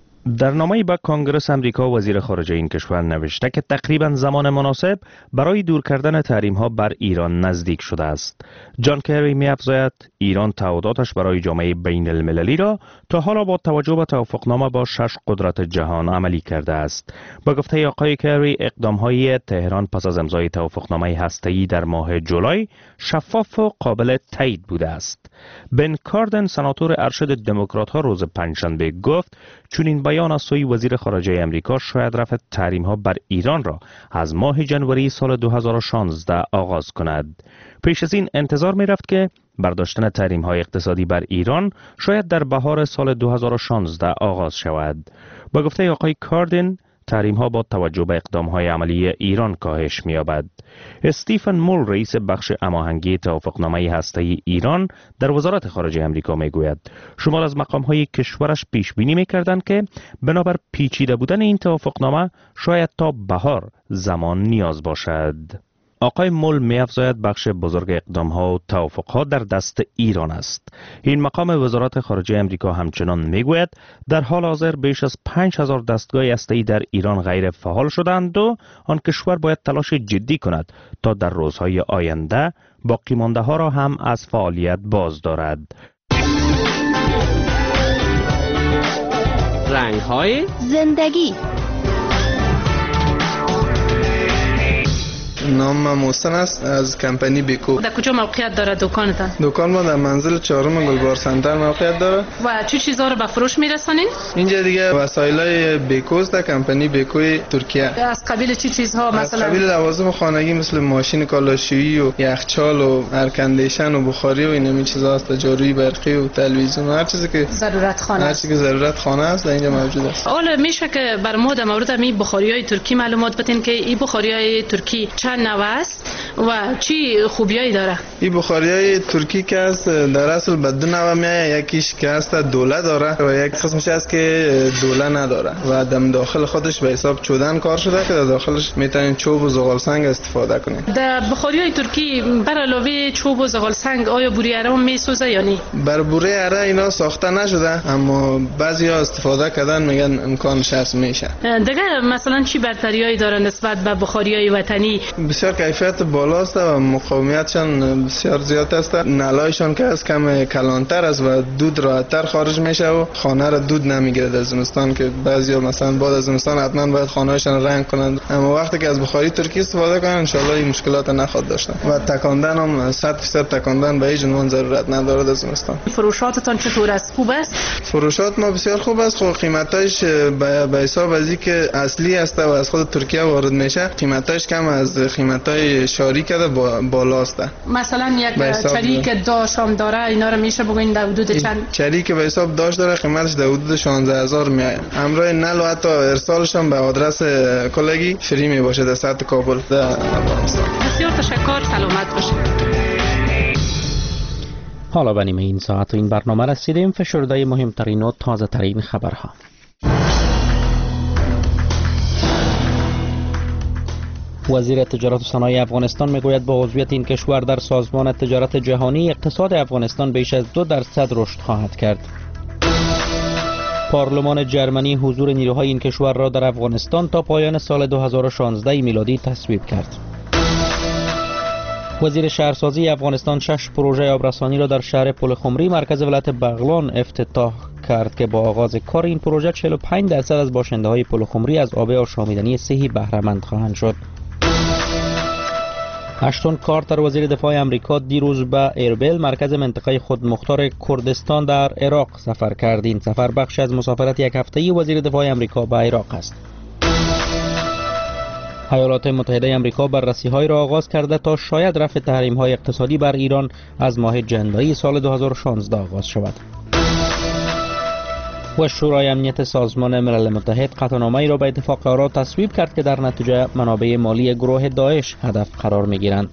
در نامه‌ای به کنگره آمریکا وزیر خارجه این کشور نوشته که تقریبا زمان مناسب برای دور کردن تحریم‌ها بر ایران نزدیک شده است. جان کری می‌افزاید ایران تعهداتش برای جامعه بین المللی را تا حالا با توجه به توافقنامه با 6 قدرت جهان عملی کرده است. با گفته آقای کری اقدام‌های تهران پس از امضای توافقنامه هسته‌ای در ماه جولای شفاف و قابل تایید بوده است. بن کاردن سناتور ارشد دموکرات‌ها روز پنجشنبه گفت چنین بیان از سوی وزیر خارجه امریکا شاید رفع تحریم‌ها بر ایران را از ماه ژانویه سال 2016 آغاز کند. پیش از این انتظار می رفت که برداشتن تحریم‌های اقتصادی بر ایران شاید در بهار سال 2016 آغاز شود. با گفته آقای کاردن تحریم‌ها با توجه به اقدام‌های عملی ایران کاهش می‌یابد. استیفن مول رئیس بخش هماهنگی توافقنامه هسته‌ای ایران در وزارت خارجه آمریکا می‌گوید شمار از مقام‌های کشورش پیش بینی می‌کردند که بنابر پیچیده بودن این توافقنامه شاید تا بهار زمان نیاز باشد. آقای مول می‌افزاید بخش بزرگ اقدام‌ها و توافق‌ها در دست ایران است. این مقام وزارت خارجه آمریکا همچنان می‌گوید در حال حاضر بیش از 5000 دستگاه هسته‌ای در ایران غیر فعال شدند و آن کشور باید تلاش جدی کند تا در روزهای آینده باقی مانده‌ها را هم از فعالیت باز دارد. رنگ‌های زندگی. نام محسن است از کمپانی بیکو. در کجا موقعیت داره دکانتان؟ دکان ما در منزل 4 گلبار سنتر موقعیت داره. و چه چیزا رو به فروش میرسانین؟ اینجا دیگه وسایلای بیکو است، کمپانی بیکوی ترکیه. از قبیل چه چیزها مثلا؟ از قبیل لوازم خانگی مثل ماشین کالاشویی و یخچال و ارکندیشن و بخاری و این چیزا است، جاروی برقی و تلویزیون و هر چیزی که ضرورت خانه است. هر چیزی که ضرورت خانه است در اینجا موجود است. حالا میشه که بر ما در مورد می بخاریای ترکی معلومات بدین که این بخاریای ترکی چند نوع است و چی خوبیایی داره؟ این بخاریای ترکی که است در اصل به دو نوع میایه. یکیش که است دوله داره و یک قسمش است که دوله نداره و دم داخل خودش به حساب چودن کار شده که در داخلش میتونین چوب و زغال سنگ استفاده کنین. در بخاریای ترکی بر علاوه چوب و زغال سنگ آیا بوره اره هم میسوزه یا نه؟ بر بوره اره اینا ساخته نشده، اما بعضیا استفاده کردن میگن امکانش هست میشه. دیگه مثلا چی برتریایی داره نسبت به بخاریای وطنی؟ بسیار کیفیت بالاست و مقاومیتشان بسیار زیاد است. نلایشان که از کم کلانتر است و دود راحت‌تر خارج میشه و خانه را دود نمیگیره در زمستان، که بعضیا مثلا بعد از زمستان حتما باید خانه‌هاشون رنگ کنند، اما وقتی که از بخاری ترکی استفاده کنن ان شاء الله این مشکلات نخواهد داشت و تکاندن هم 100% تکاندن به هیچ عنوان ضرورت نداره در زمستان. فروشاتتان چطور است؟ خوب است؟ فروشات ما بسیار خوب است. خب قیمتاش به حساب از اینکه اصلی است و از خود ترکیه وارد میشه قیمتاش کم از قیمتای شاری کرده بالاست. مثلا یک چریک داشم داره اینا رو میشه بگوین در حدود چند؟ چریک به حساب داش داره قیمتش در حدود 16000 میاد. همراه نل و حتی ارسالش هم به آدرس کلگی فری می باشه در سطح کابل در افغانستان. بسیار تشکر، سلامت باشید. حالا به نیمه این ساعت و این برنامه رسیدیم. فشرده مهمترین و تازه ترین خبرها. وزیر تجارت و صنایع افغانستان میگوید با عضویت این کشور در سازمان تجارت جهانی اقتصاد افغانستان بیش از 2% رشد خواهد کرد. پارلمان جرمنی حضور نیروهای این کشور را در افغانستان تا پایان سال 2016 میلادی تصویب کرد. وزیر شهرسازی افغانستان 6 پروژه آبرسانی را در شهر پلخمری مرکز ولایت بغلان افتتاح کرد که با آغاز کار این پروژه 45% از باشنده های پلخمری از آب آشامیدنی صحی بهره مند خواهند شد. اشتون کارتر وزیر دفاع امریکا دیروز به اربیل مرکز منطقه خودمختار کردستان در عراق سفر کرد. این سفر بخش از مسافرت یک هفته‌ای وزیر دفاع امریکا به عراق است. ایالات متحده امریکا بررسی‌های را آغاز کرده تا شاید رفع تحریم‌های اقتصادی بر ایران از ماه ژانویه سال 2016 آغاز شود. و شورای امنیت سازمان ملل متحد قطعنامه‌ای را به اتفاق آرا تصویب کرد که در نتیجه منابع مالی گروه داعش هدف قرار می‌گیرند.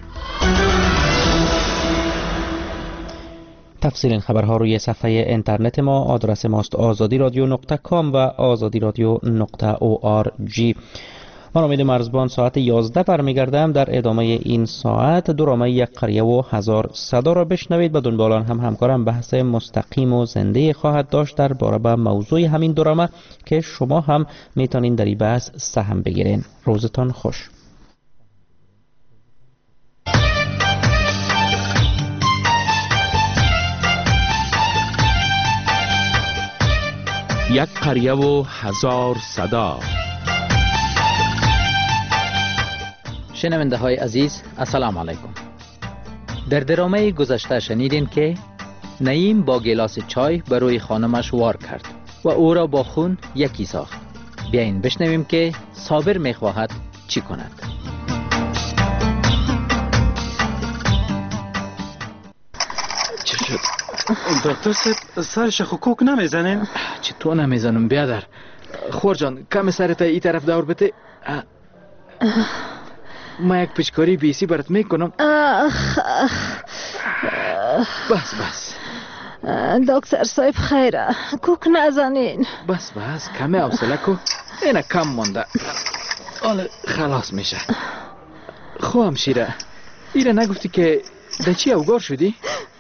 تفصیل این خبرها روی صفحه اینترنت ما. آدرس ماست azadiradio.com و azadiradio.org. من امید مرزبان ساعت 11 برمیگردم. در ادامه این ساعت درامه یک قریه و 1000 صدا را بشنوید. به دنبال آن هم همکارم بحث مستقیم و زنده خواهد داشت در باره موضوع همین درامه که شما هم میتونین در این بحث سهم بگیرین. روزتان خوش. یک قریه و 1000 صدا. شنونده های عزیز السلام علیکم. در درامه گذشته شنیدین که نعیم با گلاس چای بر روی خانمش وار کرد و او را با خون یکی ساخت. بیاین بشنویم که صابر میخواهد چی کند. چی شد؟ دکتر سرش کوک نمیزنیم؟ چطور نمیزنم بیادر؟ خور جان کم سرت ای طرف دور بته. ما یک پچکاری بیسی برات میکنم. بس دکتر صاحب خیره کوک نزنین. بس کمی حوصله کو. اینا کم مونده. حالا خلاص میشه. خو همشیره ایره نگفتی که در چی اوگار شدی؟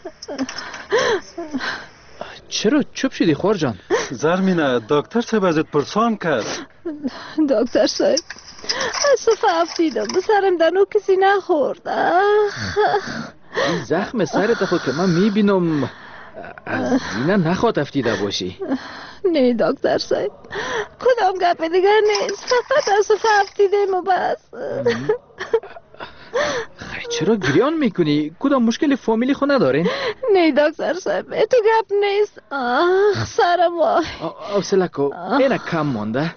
چرا چوب شدی خور جان؟ زرمینه دکتر صاحب ازت پرسان کرد. دکتر صاحب از صفحه افتیدم سرم دنو کسی نخورد. این زخم سرت خود که من میبینم از اینه نخواد افتیده باشی. نه دکتر صاحب کدام گپ دیگر نیست، فقط از صفحه افتیدم و بس. چرا گریان میکنی؟ کدام مشکل فامیلی خو ندارین؟ نه دکتر صاحب تو گپ نیست. سرم وای. حوصله کو اینا کم مونده.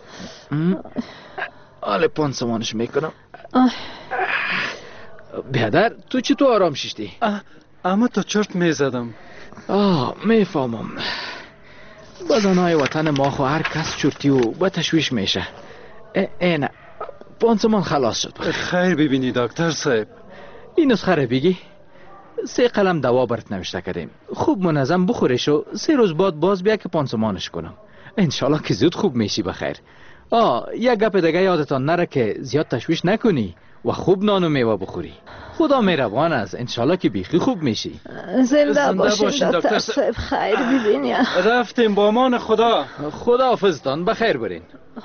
حالا 5 سمانش میکنم. بیادر تو چی تو آرام ششتی؟ اما تو چرت میزدم. میفهمم. بزنهای وطن ما خو هر کس چرتی و با تشویش میشه. اینا 5 سمان خلاص شد. خیر ببینی دکتر صاحب این نسخه رو بگی. 3 قلم دوا برات نوشته کردیم. خوب منظم بخوریش و 3 روز بعد باز بیا که پانسمانش کنم. انشالله که زود خوب میشی بخیر. یک گپ دیگه یادتان نره که زیاد تشویش نکنی و خوب نان و میوه بخوری. خدا مهربان است. انشالله که بیخی خوب میشی. زنده باشین دکتر صاحب. خیر ببینی. رفتیم با امان خدا. خدا حافظتان. بخیر برین.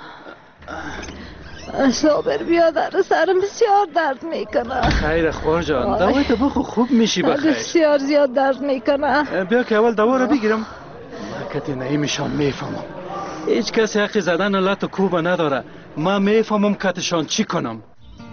صابر بیادر سرم بسیار درد میکنه. خیر خوار جان دوایت بخو خوب میشی بخیر. بسیار زیاد درد میکنه. بیا که اول دوا رو بگیرم. حرکت نعیمشان میفهمم. هیچ کسی حق زدن لط و کوبه نداره. من میفهمم کتشان چی کنم.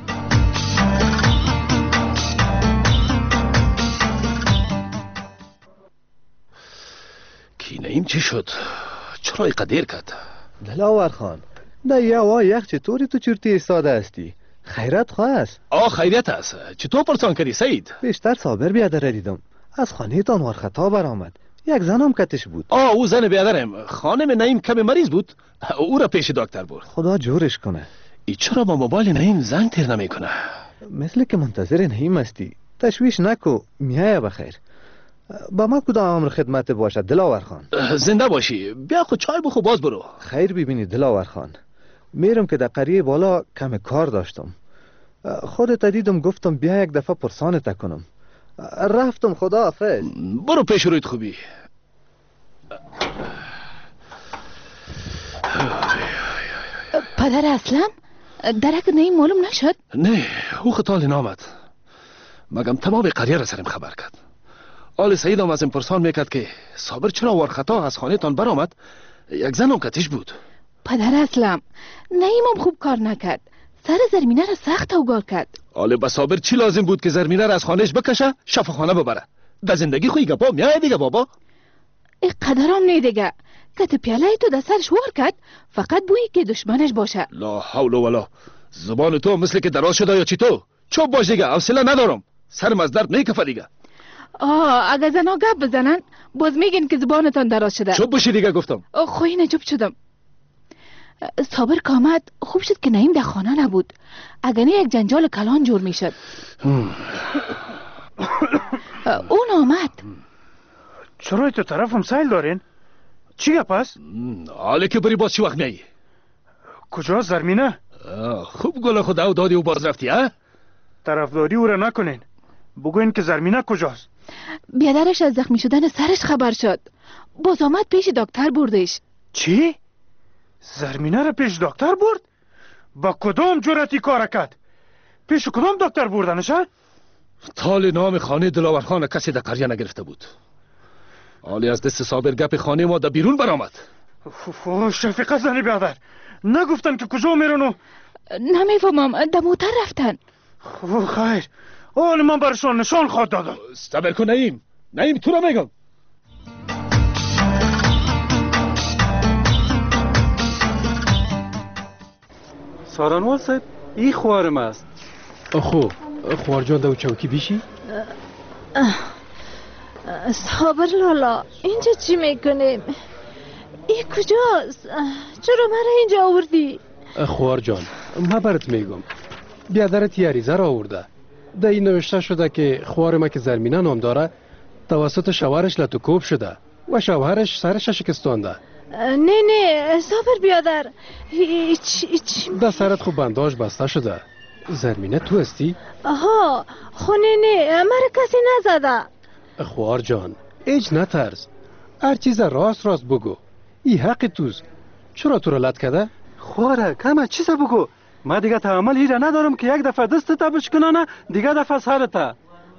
کی نعیم چی شد؟ چرا اینقدر دیر کرد؟ دلاور خان نه یخ چطوری تو چرتی ایستاده هستی؟ خیرت خواه است؟ خیریت است. چطور پرسان کردی سعید؟ بیشتر صابر بیادر دیدم. از خانه تان ورخطا برآمد. یک زنم کتش بود. او زن بیادرم. خانم نعیم کم مریض بود. او را پیش دکتر برد. خدا جورش کنه. ای چرا با موبایل نعیم زنگ تیر نمیکنه؟ مثل که منتظر نعیم هستی. تشویش نکو. میایه بخیر. با ما کدام امر خدمت باشد دلاور خان؟ زنده باشی. بیا خود چای بخو باز برو. خیر ببینی دلاور خان. میرم که در قریه بالا کم کار داشتم. خودت دیدم گفتم بیا یک دفعه پرسانت کنم. رفتم خدا حافظ. برو پیش رویت خوبی. پدر اسلم درک نعیم معلوم نشد؟ نه او خطال نامد. مگم تمام قریه را سرم خبر کرد. آل سعید هم از این پرسان میکرد که صابر چرا ورخطا از خانه تان برآمد. یک زن هم کتش بود. پدر اسلم نعیم هم خوب کار نکرد. سر زرمینه را سخت اوگار کرد. آل به صابر چی لازم بود که زرمینه را از خانهش بکشه شفاخانه ببره؟ در زندگی خوی گپا میای دیگه بابا. ای قدرم نه دیگه. کت پیاله تو در سرش ور کرد فقط بویی که دشمنش باشه. لا حول ولا. زبان تو مثل که دراز شده یا چی تو؟ چوب باش دیگه. حوصله ندارم. سرم از درد میکفه دیگه. اگه زنا گپ بزنن باز میگین که زبانتان دراز شده. چوب باشی دیگه گفتم. خوینه چوب شدم. صابر کامد خوب شد که نعیم در خانه نبود. اگه نه یک جنجال کلان جور میشد. اون آمد. چرا تو طرفم سیل دارین؟ چی گپ است؟ حالا که بری باز چی وقت میایی؟ کجا زرمینه؟ خوب گل خدا او دادی و باز رفتی ها؟ طرفداری او را نکنین. بگوین که زرمینه کجاست؟ بیادرش از زخمی شدن سرش خبر شد. باز آمد پیش دکتر بردش. چی؟ زرمینه را پیش دکتر برد؟ با کدام جرأتی کار کرد؟ پیش کدام دکتر بردنش؟ تال نام خانه دلاور خان کسی در قریه نگرفته بود. حالی از دست صابر گپ خانه ما در بیرون برآمد. شفیقه زنی بیادر نگفتن که کجا میرن؟ نمیفهمم. در موتر رفتن. خیر حال من برشان نشان خواد دادم. صبر کن نعیم. نعیم تو را میگم. سارنوال صاحب ای خوارم است. خوب خوار جان دو چوکی بیشی؟ صابر لالا اینجا چی میکنیم؟ ای کجاست؟ چرا مرا اینجا آوردی؟ خوار جان ما برات میگم بیادرت یاریزه را آورده. در این نوشته شده که خوار ما که زرمینه نام داره توسط شوهرش لطوکوب شده و شوهرش سرش شکستانده. نه صابر بیادر هیچ در سرت خوب بنداج بسته شده. زرمینه تو هستی؟ آها خونه نه مرا کسی نزده. خوار جان ایج نترس. هر چیز راست بگو. ای حق توست. چرا تو را لط کرده؟ خواره کمه چیز بگو. ما دیگه تحمل هیره ندارم که یک دفعه دستت بشکنانه دیگه دفعه سرت.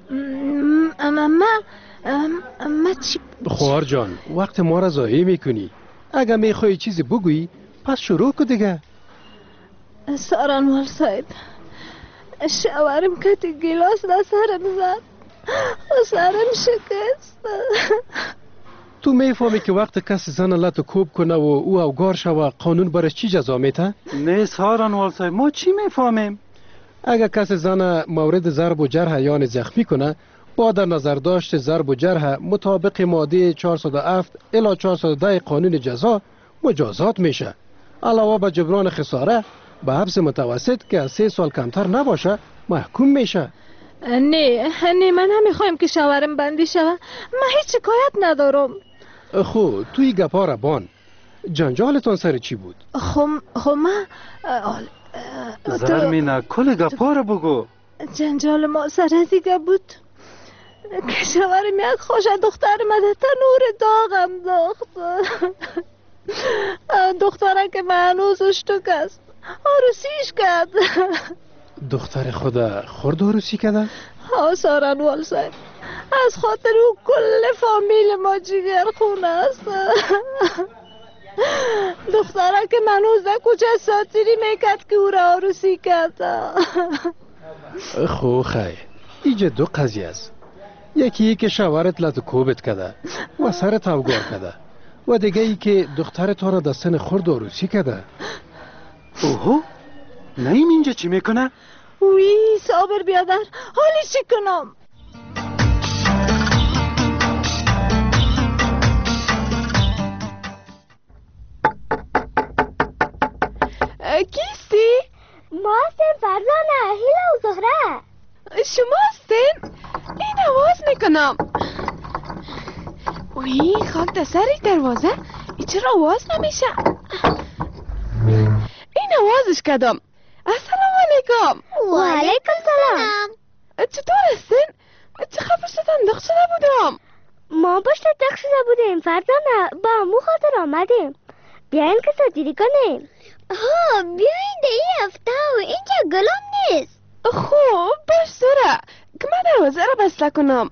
ما چی؟ خوار جان وقت ما را ضایع میکنی. اگه میخوای چیزی بگویی پس شروع کن دیگه. سارنوال صاحب شوهرم کتی گلاس در سرم زد و سرم شکست. تو میفهمی که وقت کسی زن لطو کوب کنه و او اوگار شوه قانون برش چی جزا میته؟ نه سارنوال صاحب ما چی میفهمیم؟ اگه کسی زن مورد ضرب و جرح یان زخمی کنه با در نظر داشت ضرب و جرح مطابق ماده 407 الی 410 قانون جزا مجازات میشه. علاوه به جبران خساره به حبس متوسط که از 3 سال کمتر نباشه محکوم میشه. نه من نمیخوایم که شوهرم بندی شوه. من هیچ شکایت ندارم. خب توی گپا را بان. جنجالتان سر چی بود؟ خب من زرمینا کل گپا را بگو. جنجال ما سر دیگه بود که شوهرم یک خوش دختر مده تنور داغم داخت. دختره که هنوز اشتک است، عروسیش کرد. دختر خدا خورد عروسی کرده؟ ها سارنوال صاحب، از خاطر او کل فامیل ما جگر خونه است. دختره که هنوز در کوچه ساتیری میکرد که او را عروسی کرده. خو خیلی اینجا دو قضیه است. یکی که شوهرت لط کوبت کرده و سرت اوگار کرده و دیگه ای که دخترت را در سن خورد عروسی کرده. اوهو نیم اینجا چی میکنه؟ وی صابر بیادر، حالی چی کنم؟ کیستی؟ ما هستیم فرزانه، هیلا و زهره. شما هستین؟ این آواز میکنم. وی خاک در سر دروازه، این چرا آواز نمیشه؟ این آوازش کردم. السلام علیکم. و علیکم سلام. چطور هستین؟ چه خبر شدن؟ دخ شده بودم. ما پشت دخ شده بودیم فرزانه، با امو خاطر آمدیم. بیاین که ساتیری کنیم. ها بیاین ده این هفته و اینجا گلام نیست. خوب باش سوره که من دروازه را بسته کنم.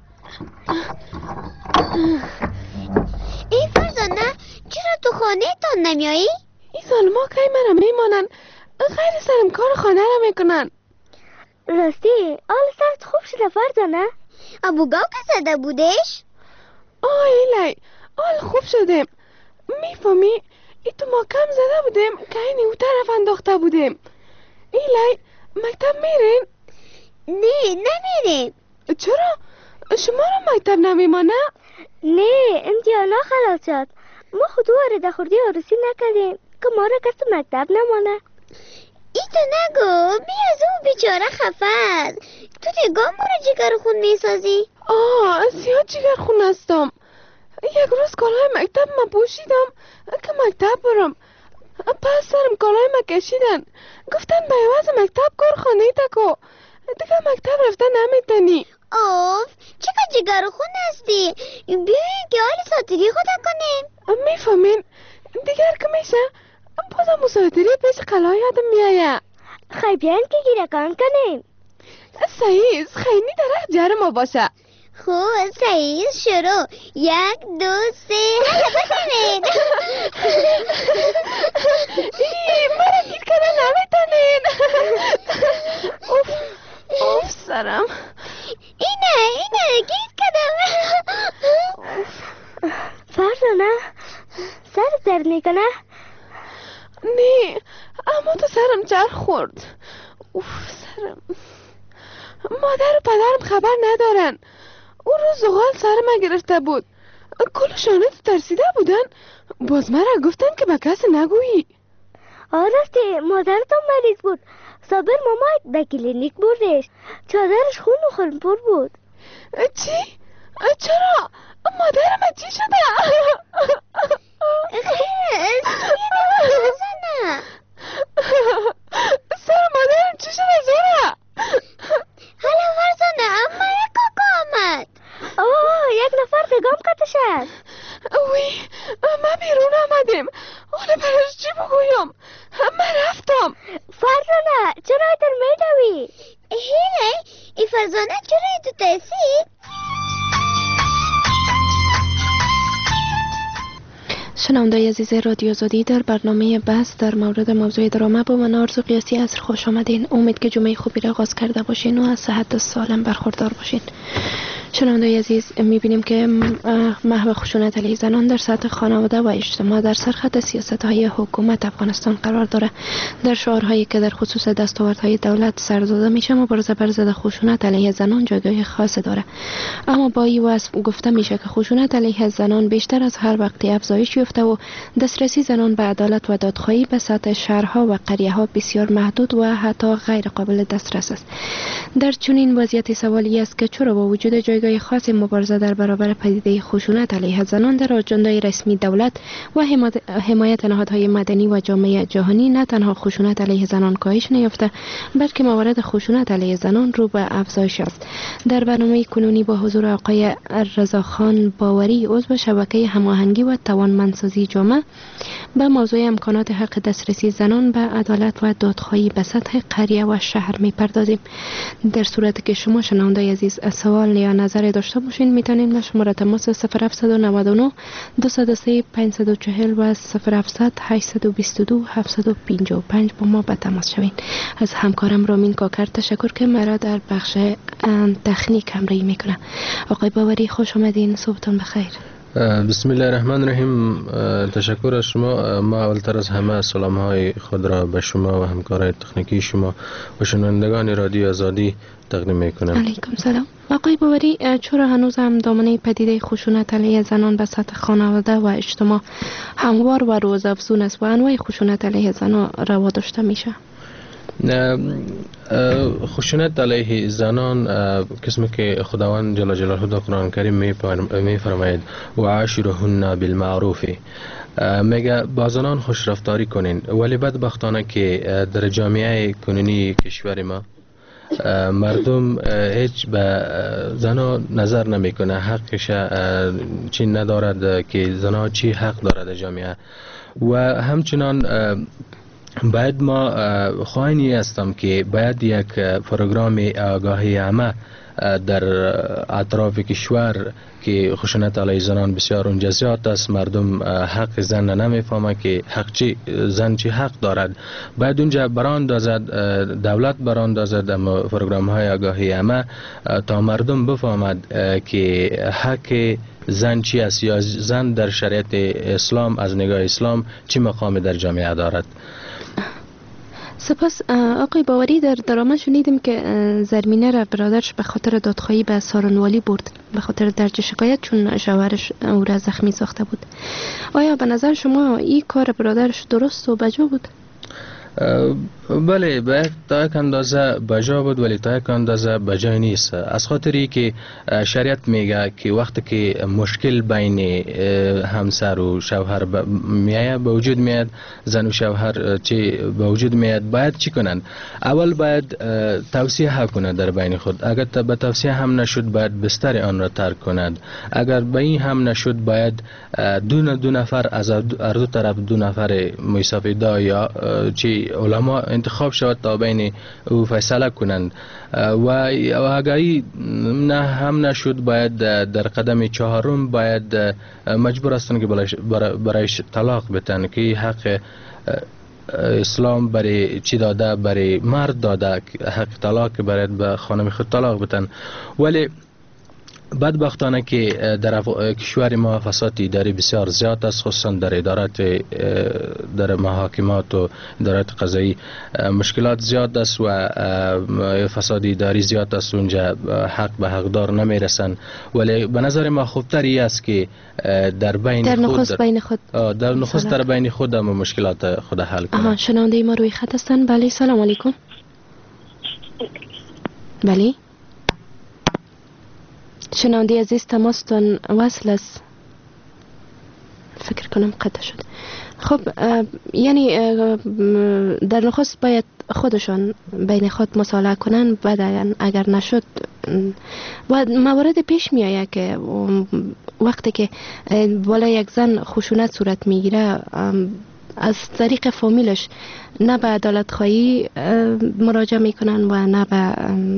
این فرزانه چرا تو خانه تان نمیایی؟ این ظالما که من میمانن، غیر سرم کار خانه را میکنن. راستی آل سرت خوب شده فرزانه؟ ابوگاو که زده بودش؟ ایلی آل خوب شدیم. میفهمی ای تو ما کم زده بودیم که اینی او طرف انداخته بودیم. ایلی مکتب میرین؟ نه نمیریم. چرا؟ شما را مکتب نمیمانه؟ نه امتحانا خلاص شد. ما خودو وارد خوردی عروسی نکردیم که ما را کسی مکتب نمانه. ای تو نگو، بی از اون بیچاره خفت. تو نگاه ما را جگر خون میسازی؟ زیاد جگر خون هستم. یک روز کالای مکتب ما پوشیدم که مکتب برم. پس سرم کالای ما کشیدن، گفتن به عوض مکتب کار خانه تکو دیگه مکتب رفته نمیتنی. اوف چقدر جگر خون هستی. بیاین که حال ساتیری خدا کنیم. میفهمین دیگر که میشه بازم مسافری پیش قلعه یادم میایه. خیلی بیاین که گیرکان کنیم. سعیز خیلی درخت جرم باشه. خوب سعیز شروع. 1 2 3 بکنین. مرا گیر کنه نمیتونین. اوف سرم. اینه گیر کردم. فرزانه سر درد میکنه؟ نه اما تو سرم جرح خورد. اوف سرم. مادر و پدرم خبر ندارن. اون روز زغال سرم گرفته بود. کل شانه تو ترسیده بودن. باز مرا گفتن که به کسی نگویی. راستی مادرتون مریض بود. صابر مامایت به کلینیک بردش. چادرش خون و خونپور بود. چی؟ چرا؟ مادرم چی شده؟ خیلی نه سر مادرم چی شده زوره؟ حالا فرزانه اما یک کاکا آمد. یک نفر پیغام کته شد. وی ما بیرون آمدیم. حالا براش چی بگویم؟ من رفتم. فرزانه چرا ایتر میدوی؟ هیله ای فرزانه چرا ایتو تایسی؟ شنونده‌ی عزیز رادیو آزادی، در برنامه بحث در مورد موضوع درآمد با من آرزو قیاسی عصر خوش آمدین. امید که جمعه خوبی را آغاز کرده باشین و از صحت سالم برخوردار باشین. شنوندگان عزیز، می‌بینیم که محو خشونت علیه زنان در سطح خانواده و اجتماع در سرخط سیاست‌های حکومت افغانستان قرار دارد. در شعارهایی که در خصوص دستاوردهای دولت سر داده میشه، مبارزه بر ضد خشونت علیه زنان جایگاه خاصی دارد. اما با این وصف گفته میشه که خشونت علیه زنان بیشتر از هر وقتی افزایش یافته و دسترسی زنان به عدالت و دادخواهی به سطح شهرها و قریه‌ها بسیار محدود و حتی غیر قابل دسترس است. در چنین وضعیت سوالی است که چرا با وجود جایگاه خاص مبارزه در برابر پدیده خشونت علیه زنان در آژاندای رسمی دولت و حمایت نهادهای مدنی و جامعه جهانی نه تنها خشونت علیه زنان کاهش نیافته، بلکه موارد خشونت علیه زنان رو به افزایش است. در برنامه کنونی با حضور آقای رضاخان باوری، عضو شبکه هماهنگی و توانمندسازی جامعه، به موضوع امکانات حق دسترسی زنان به عدالت و دادخواهی به سطح قریه و شهر می‌پردازیم. در صورتی که شما شنوندگان عزیز سوال یا نظر داشته باشین، میتونین به شماره تماس 0799 203 540 و 0700 822 755 با ما به تماس شوین. از همکارم رامین کاکر تشکر که مرا در بخش تکنیک همراهی میکنه. آقای باوری خوش آمدین، صبحتون بخیر. بسم الله الرحمن الرحیم. تشکر از شما. ما اولتر از همه سلام‌های خود را به شما و همکارای تکنیکی شما و شنوندگان رادیو آزادی تقدیم میکنم. علیکم سلام. آقای باوری، چرا هنوز هم دامنه پدیده خشونت علیه زنان به سطح خانواده و اجتماع هموار و روزافزون است و انواع خشونت علیه زنان روا داشته میشه؟ خشونت علیه زنان قسمی که خداوند جل جلاله در قرآن کریم میفرماید و عاشرهن بالمعروف، میگه با زنان خوش رفتاری کنین. ولی بدبختانه که در جامعه کنونی کشور ما مردم هیچ به زنا نظر نمیکنه، حقش چی ندارد که زنا چی حق دارد در جامعه. و همچنان باید ما خواهانی هستم که باید یک پروگرام آگاهی عامه در اطراف کشور که خشونت علیه زنان بسیار اونجا زیاد است، مردم حق زن نمیفهمه که حق چی، زن چی حق دارد. باید اونجا براندازد، دولت براندازد اما پروگرام های آگاهی عامه تا مردم بفهمد که حق زن چی است یا زن در شریعت اسلام از نگاه اسلام چی مقام در جامعه دارد. سپاس. آقای باوری، در درامه شنیدیم که زرمینه را برادرش به خاطر دادخواهی به سارنوالی برد، به خاطر درج شکایت، چون شوهرش او را زخمی ساخته بود. آیا به نظر شما این کار برادرش درست و بجا بود؟ بله، باید تا یک اندازه بجا بود ولی تا یک اندازه بجا نیست. از خاطری که شریعت میگه که وقتی که مشکل بین همسر و شوهر میاد به وجود میاد، زن و شوهر چی به وجود میاد، باید چی کنند؟ اول باید توصیه کنند در بین خود. اگر به توصیه هم نشد باید بستر آن را ترک کنند. اگر به این هم نشد باید دو نفر از هر دو طرف، دو نفر مصافیدا یا چی علما انتخاب شود تا بین او فیصله کنند. و اگر نه هم نشد باید در قدم چهارم باید مجبور هستند که برایش طلاق بتن که حق اسلام برای چی داده؟ برای مرد داده حق طلاق برای به خانم خود طلاق بتن. ولی بدبختانه که در کشور ما فساد اداری بسیار زیاد است، خصوصا در ادارات، در محاکمات و ادارات قضایی مشکلات زیاد است و فساد اداری زیاد است، اونجا حق به حقدار نمیرسن. ولی به نظر ما خوبتری است که در نخست بین خود هم مشکلات خود حل کنند. شنونده ما روی خط هستن. بله، سلام علیکم. بله، شنونده عزیز، تماستون وصل است. فکر کنم قطع شد. خب یعنی در نخست باید خودشان بین خود مصالحه کنن، بعد اگر نشد و موارد پیش می آید که وقتی که بالا یک زن خشونت صورت میگیره، از طریق فامیلش نه به عدالت خواهی مراجعه میکنن و نه به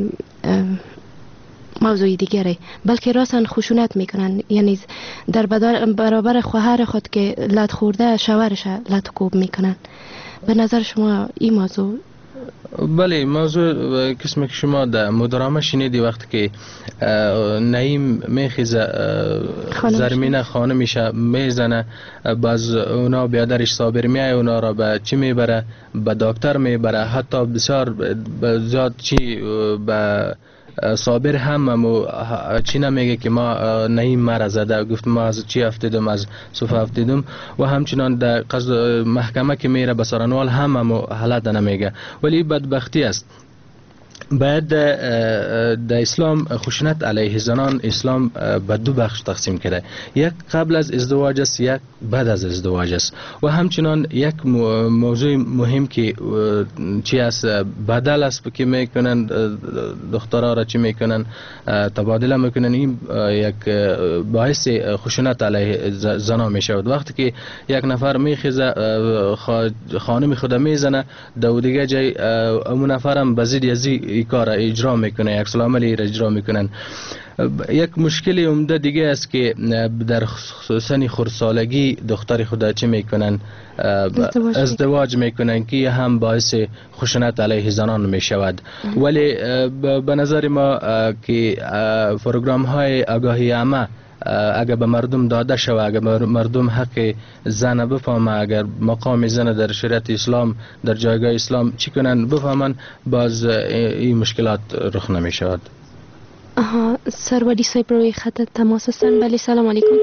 موضوع دیگری، بلکه راستن خشونت میکنن. یعنی در برابر خواهر خود که لط خورده شوهرش لط کوب میکنن. به نظر شما این موضوع بله، موضوع قسمی که شما در مدرامه شنیدی وقتی که نعیم میخیزه زرمینه خانه میشه میزنه، باز اونا بیادرش صابر میای اونا را به چی میبره؟ به دکتر میبره، حتی بسیار زیاد چی به صابر هم چی نمیگه که ما نعیم مرا زده، گفت ما از چی افتیدم، از صفحه افتیدم، و همچنان در محکمه که میره به سارنوال هم حالت نمیگه. ولی بدبختی است، باید در اسلام خشونت علیه زنان اسلام به دو بخش تقسیم کرده، یک قبل از ازدواج است، یک بعد از ازدواج است. و همچنان یک موضوع مهم که چی است، بدل است که میکنن دخترها را چی میکنن تبادله میکنن، این یک باعث خشونت علیه زنان میشود. وقتی که یک نفر میخیزه خانم خود میزنه، دو دیگه جای اون نفرم بزید یزی کار اجرا میکنه، یک عملی اجرا میکنن. یک مشکل عمده دیگه است که در سن خردسالگی دختر خود چه میکنن؟ ازدواج میکنن که هم باعث خشونت علیه زنان میشود. ولی به نظر ما که پروگرام های آگاهی عامه اگر به مردم داده شود، اگر مردم حق زن بفهمه، اگر مقام زن در شریعت اسلام در جایگاه اسلام چی کنن بفهمن، باز این مشکلات رخ نمی شود. سروری صاحب روی خط تماس هستن. بله، سلام علیکم.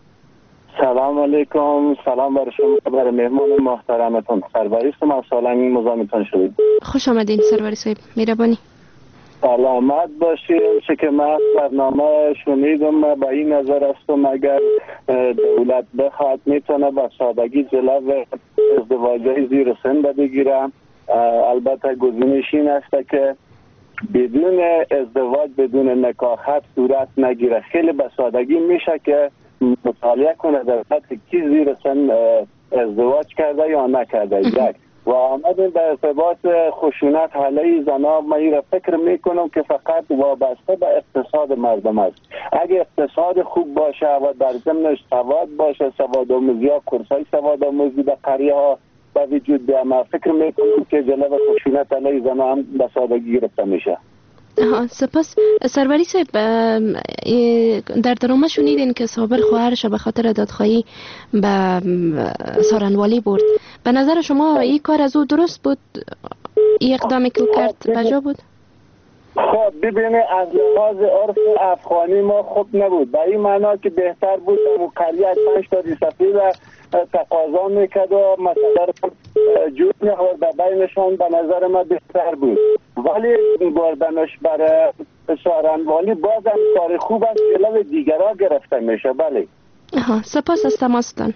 سلام علیکم. سلام بر شما، بر مهمان محترمتون. سروری هستم از سالنگ مزاحمتون شدید. خوش آمدین سروری صاحب، مهربانی. سلامت باشین. چه که من برنامه شنیدم با این نظر هستم اگر دولت بخواد میتونه با سادگی جلو ازدواجهای زیر سن بگیره. البته گزینش این است که بدون ازدواج بدون نکاحت صورت نگیره. خیلی به سادگی میشه که مطالعه کنه در سطح کی زیر سن ازدواج کرده یا نکرده. یک و آمدن در ارتباط خشونت علیه زنان، من این را فکر میکنم که فقط وابسته به اقتصاد مردم است. اگه اقتصاد خوب باشه و در ضمنش سواد باشه، سواد آموزی ها، کورسای سواد آموزی در قریه ها به وجود بیاد، من فکر میکنم که جلو خشونت علیه زنان به سادگی گرفته میشه. سپاس. سروری صاحب، در درامه شنیدین که صابر خواهرش به خاطر دادخواهی به سارنوالی برد. به نظر شما این کار از او درست بود؟ این اقدامی که او کرد بجا بود؟ خب ببینه از لحاظ عرف افغانی ما خوب نبود، به این معنا که بهتر بود اون قریه 5 تا سفیر تقاضا میکرد و مثلا جور می‌آورد به بینشان، به نظر ما بهتر بود. ولی بردنش برای سارنوالی بازم کار خوب است، جلو دیگرها گرفته میشه. بله. سپاس از تماستان.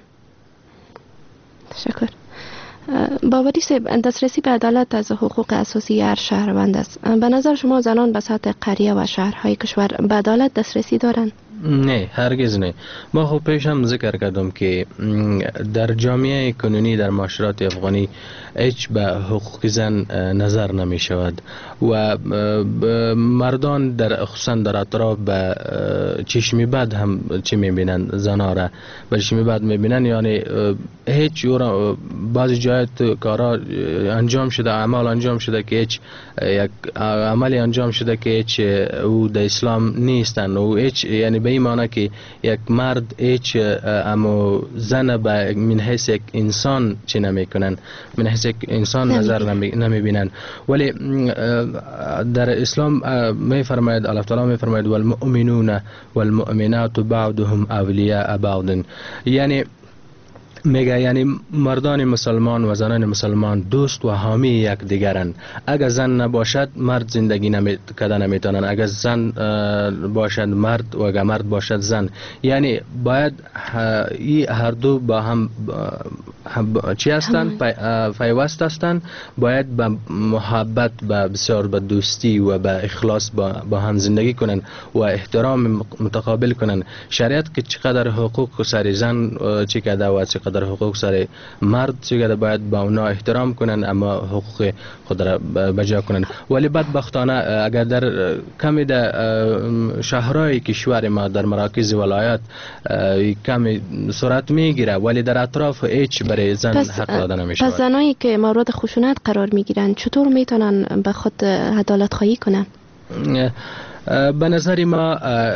تشکر. باوری صاحب، دسترسی به عدالت از حقوق اساسی هر شهروند است. به نظر شما زنان به سطح قریه و شهرهای کشور به عدالت دسترسی دارند؟ نه، هرگز نه. ما خب پیش هم ذکر کردم که در جامعه کنونی در معاشرات افغانی هیچ به حقوق زن نظر نمی شود و مردان در خصوصا در اطراف به چشمی بد هم چی می بینن، زنها را به چشمی بد می بینن. یعنی هیچ بعضی جای کارا انجام شده، اعمال انجام شده که هیچ یک عملی انجام شده که هیچ او در اسلام نیستن و هیچ، یعنی به این معنی که یک مرد هیچ اما زن به من حیث یک انسان چی نمی کنن، من حیث یک انسان نظر نمی بینن. ولی در اسلام می فرماید، الله تعالی می فرماید والمؤمنون والمؤمنات بعضهم اولیاء بعض، یعنی میگه یعنی مردان مسلمان و زنان مسلمان دوست و حامی یک دیگرند. اگر زن نباشد مرد زندگی نمیتونن، اگر زن باشد مرد و اگر مرد باشد زن، یعنی باید این هر دو با هم چی هستند؟ پیوست هستند. باید به محبت، به بسیار به دوستی و به اخلاص با هم زندگی کنن و احترام متقابل کنن. شریعت که چقدر حقوق سر زن چی کرده و چقدر چقدر حقوق سر مرد چقدر باید با اونا احترام کنن اما حقوق خود را بجا کنن. ولی بدبختانه اگر در کمی در شهرهای کشور ما در مراکز ولایت کمی صورت میگیره ولی در اطراف هیچ برای زن حق داده نمیشه. پس زنایی که مورد خشونت قرار میگیرن چطور میتونن به خود عدالت خواهی کنن؟ به نظر ما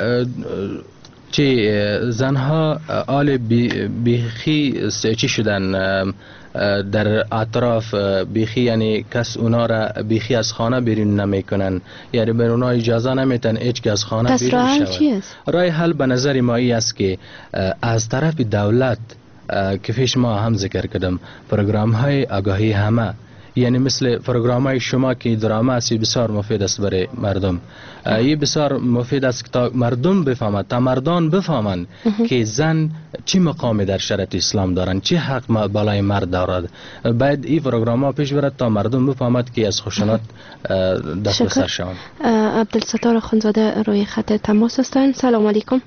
چه زنها آل بیخی چی شدن در اطراف بیخی، یعنی کس اونا را بیخی از خانه بیرون نمیکنن، یعنی به اونا اجازه نمیتن هیچ که از خانه بیرون شود. راه حل به نظر ما ای است که از طرف دولت که پیش ما هم ذکر کردم پروگرام های آگاهی همه، یعنی مثل پروگرام های شما که درامه است بسیار مفید است برای مردم. این بسیار مفید است تا مردم بفهمند، تا مردان بفهمند که زن چی مقامی در شریعت اسلام دارند، چی حق بالای مرد دارد. باید این پروگرام ها پیش برد تا مردم بفهمند که از خشونت دست به سر شوند. عبدالستار اخوندزاده روی خط تماس هستند. سلام علیکم.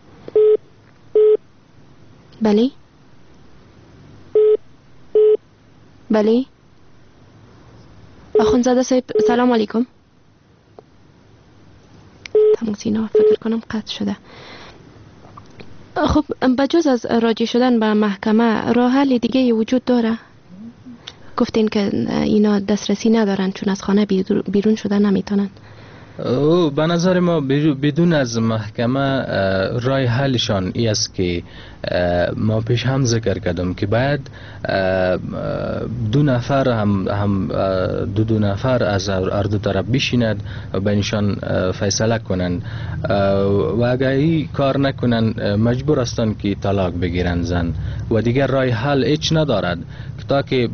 بله بله اخوندزاده صاحب سلام علیکم. تماس اینا فکر کنم قطع شده. خب بجز از راجع شدن به محکمه راه حل دیگه وجود داره؟ گفتین که اینا دسترسی ندارن چون از خانه بیرون شدن نمیتونن. به نظر ما بدون از محکمه راه حلشان ای است که ما پیش هم ذکر کردم که باید دو نفر دو نفر از هر دو طرف بشیند و بینشان فیصله کنند و اگر این کار نکنند مجبور هستند که طلاق بگیرند زن و دیگر راه حل هیچ ندارد تا که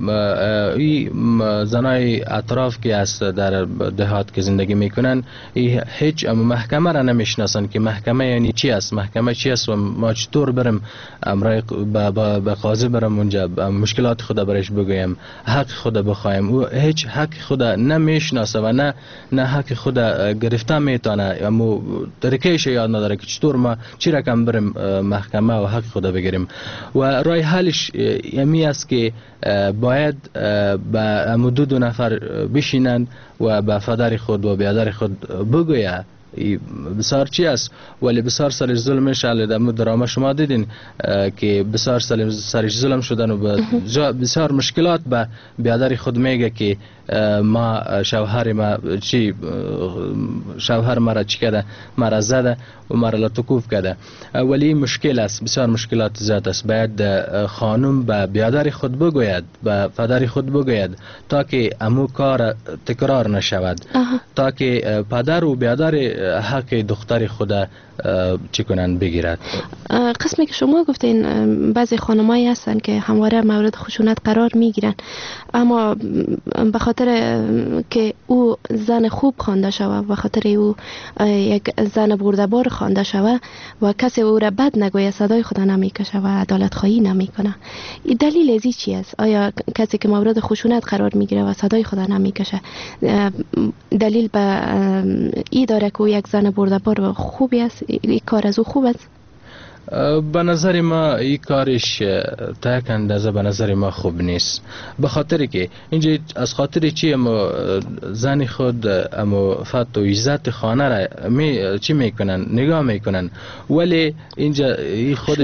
این زنای اطراف که است در دهات که زندگی میکنن هیچ محکمه را نمیشناسن که محکمه یعنی چی است، محکمه چی است و ما چطور برم امرای به قاضی برم اونجا مشکلات خود برش بگویم، حق خود بخوایم. او هیچ حق خود نمیشناسه و نه حق خود گرفته میتونه، اما طریقش یاد نداره که چطور ما چی رقم برم محکمه و حق خود بگیریم. و راه حلش یمی است که باید با دو نفر بشینند و به پدر خود و بیادر خود بگوید بسیار چی است، ولی بسیار سرش ظلمش علی درامه شما دیدین که بسیار سرش ظلم شدن و بسیار مشکلات به بیادر خود میگه که ما شوهر ما چی شوهر مرا چی کرده، مرا زده و مرا لطکوف کرده. ولی مشکل است، بسیار مشکلات زیاد است. باید خانم به بیادر خود بگوید، به پدر خود بگوید تا که امو کار تکرار نشود، تا که پدر و بیادر حق دختر خود چی کنن بگیرد. قسمی که شما گفتین بعضی خانمایی هستن که همواره مورد خشونت قرار میگیرن، اما به خاطر که او زن خوب خوانده شود، به خاطر او یک زن برده‌بار خوانده شود و کسی او را بد نگوید صدای خود نمیکشه و عدالت خواهی نمیکنه. این دلیل ازی چی است؟ آیا کسی که مورد خشونت قرار میگیره و صدای خود نمیکشه دلیل به ای داره که او یک زن برده‌بار خوبی است؟ این کار از او خوب است؟ به نظر ما این کارش تا یک اندازه به نظر ما خوب نیست، به خاطر که اینجا از خاطر چی اما زن خود اما فت و عزت خانه را چی میکنن، نگاه میکنن، ولی اینجا خودش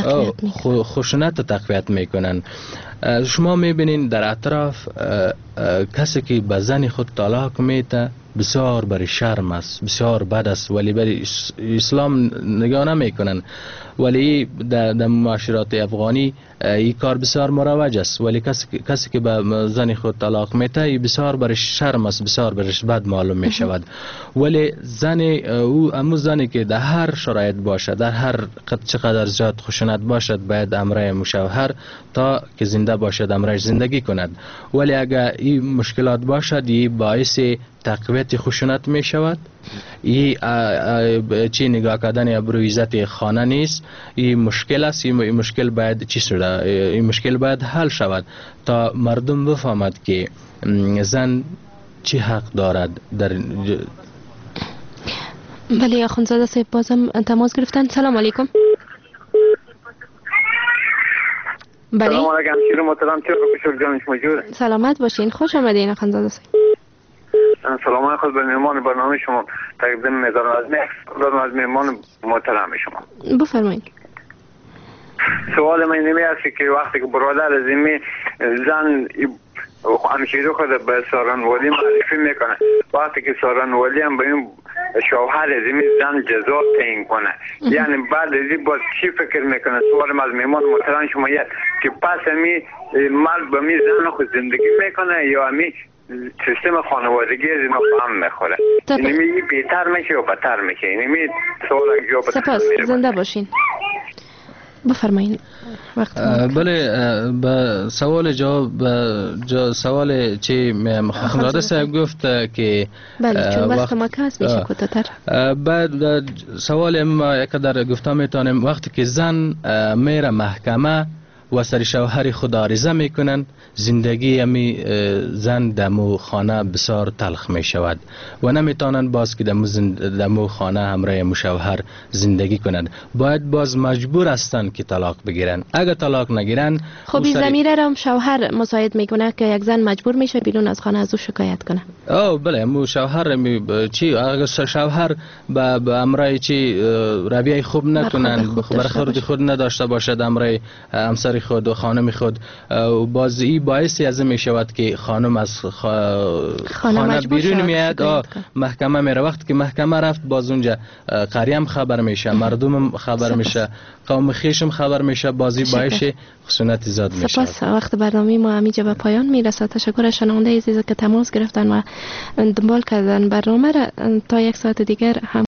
خشونت تقویت میکنن. شما میبینین در اطراف کسی که به زن خود طلاق میده بسیار برای شرم است، بسیار بد است، ولی برای اسلام نگاه نمیکنن. ولی در معاشرات افغانی این کار بسیار مروج است، ولی کسی که به زن خود طلاق میده بسیار برای شرم است، بسیار برایش بد معلوم می شود. ولی زن امو زنی که در هر شرایط باشه، در هر چقدر زیاد خشونت باشد، باید امرای مشوهر تا که زنده باشد امرایش زندگی کند. ولی اگر این مشکلات باشد این باعث تقویت خشونت می شود. این چی نگاه کردن ابروی عزت خانه نیست، این مشکل است. این مشکل باید چی شده، این مشکل باید حل شود تا مردم بفهمد که زن چی حق دارد در بله. اخوندزاده صاحب بازم تماس گرفتن. سلام علیکم. بله. سلام علیکم شیر محترم، چه خوشحال جانش موجود. سلامت باشین، خوش آمدین خانزاده صاحب. سلام خود به مهمان برنامه شما تقدیم می‌دارم از مهمان محترم شما. بفرمایید. سوال من اینه است که وقتی که برادر از این زن همشیره خود به سارنوالی معرفی میکنه، وقتی که سارنوالی هم به این شوهر از این زن جزا تعیین کنه، یعنی بعد از این باز چی فکر میکنه؟ سوالم از مهمان محترم شما که پس همی مرد به می زن خود زندگی میکنه یا همی سیستم خانوادگی از اینا فهم میخوره؟ اینمی بهتر میشه یا بدتر میشه؟ اینمی سوال جواب سپاس، زنده باشین. بفرمایید. بله، به سوال سوال چی خانزاده صاحب گفت که بله چون وقت ما کاس میشه کوتاه‌تر. بعد سوال ما یک در گفتم میتونیم وقتی که زن میره محکمه و سر شوهر خود عارضه میکنن، زندگی همی زن دمو خانه بسیار تلخ می شود و نمیتونن باز که دمو خانه همراه مشوهر زندگی کنند. باید باز مجبور هستند که طلاق بگیرن. اگر طلاق نگیرن خب این ضمیره را شوهر مساعد میکنه که یک زن مجبور میشه بیرون از خانه از او شکایت کنه. بله، مو شوهر چی اگر شوهر به امرای چی رویه خوب نکنن، برخورد خود نداشته باشد امرای همسر خود و خانم خود، باز ای باعثی از می شود که خانم از خانه بیرون میاد، محکمه میره. وقتی که محکمه رفت باز اونجا قریه هم خبر میشه، مردم هم خبر میشه، قوم خیشم خبر میشه، بازی باعث خشونت زیاد میشه. سپاس. وقت برنامه ما همینجا به پایان میرسه. تشکر شنونده عزیز که تماس گرفتن و دنبال کردن برنامه را. تا یک ساعت دیگر هم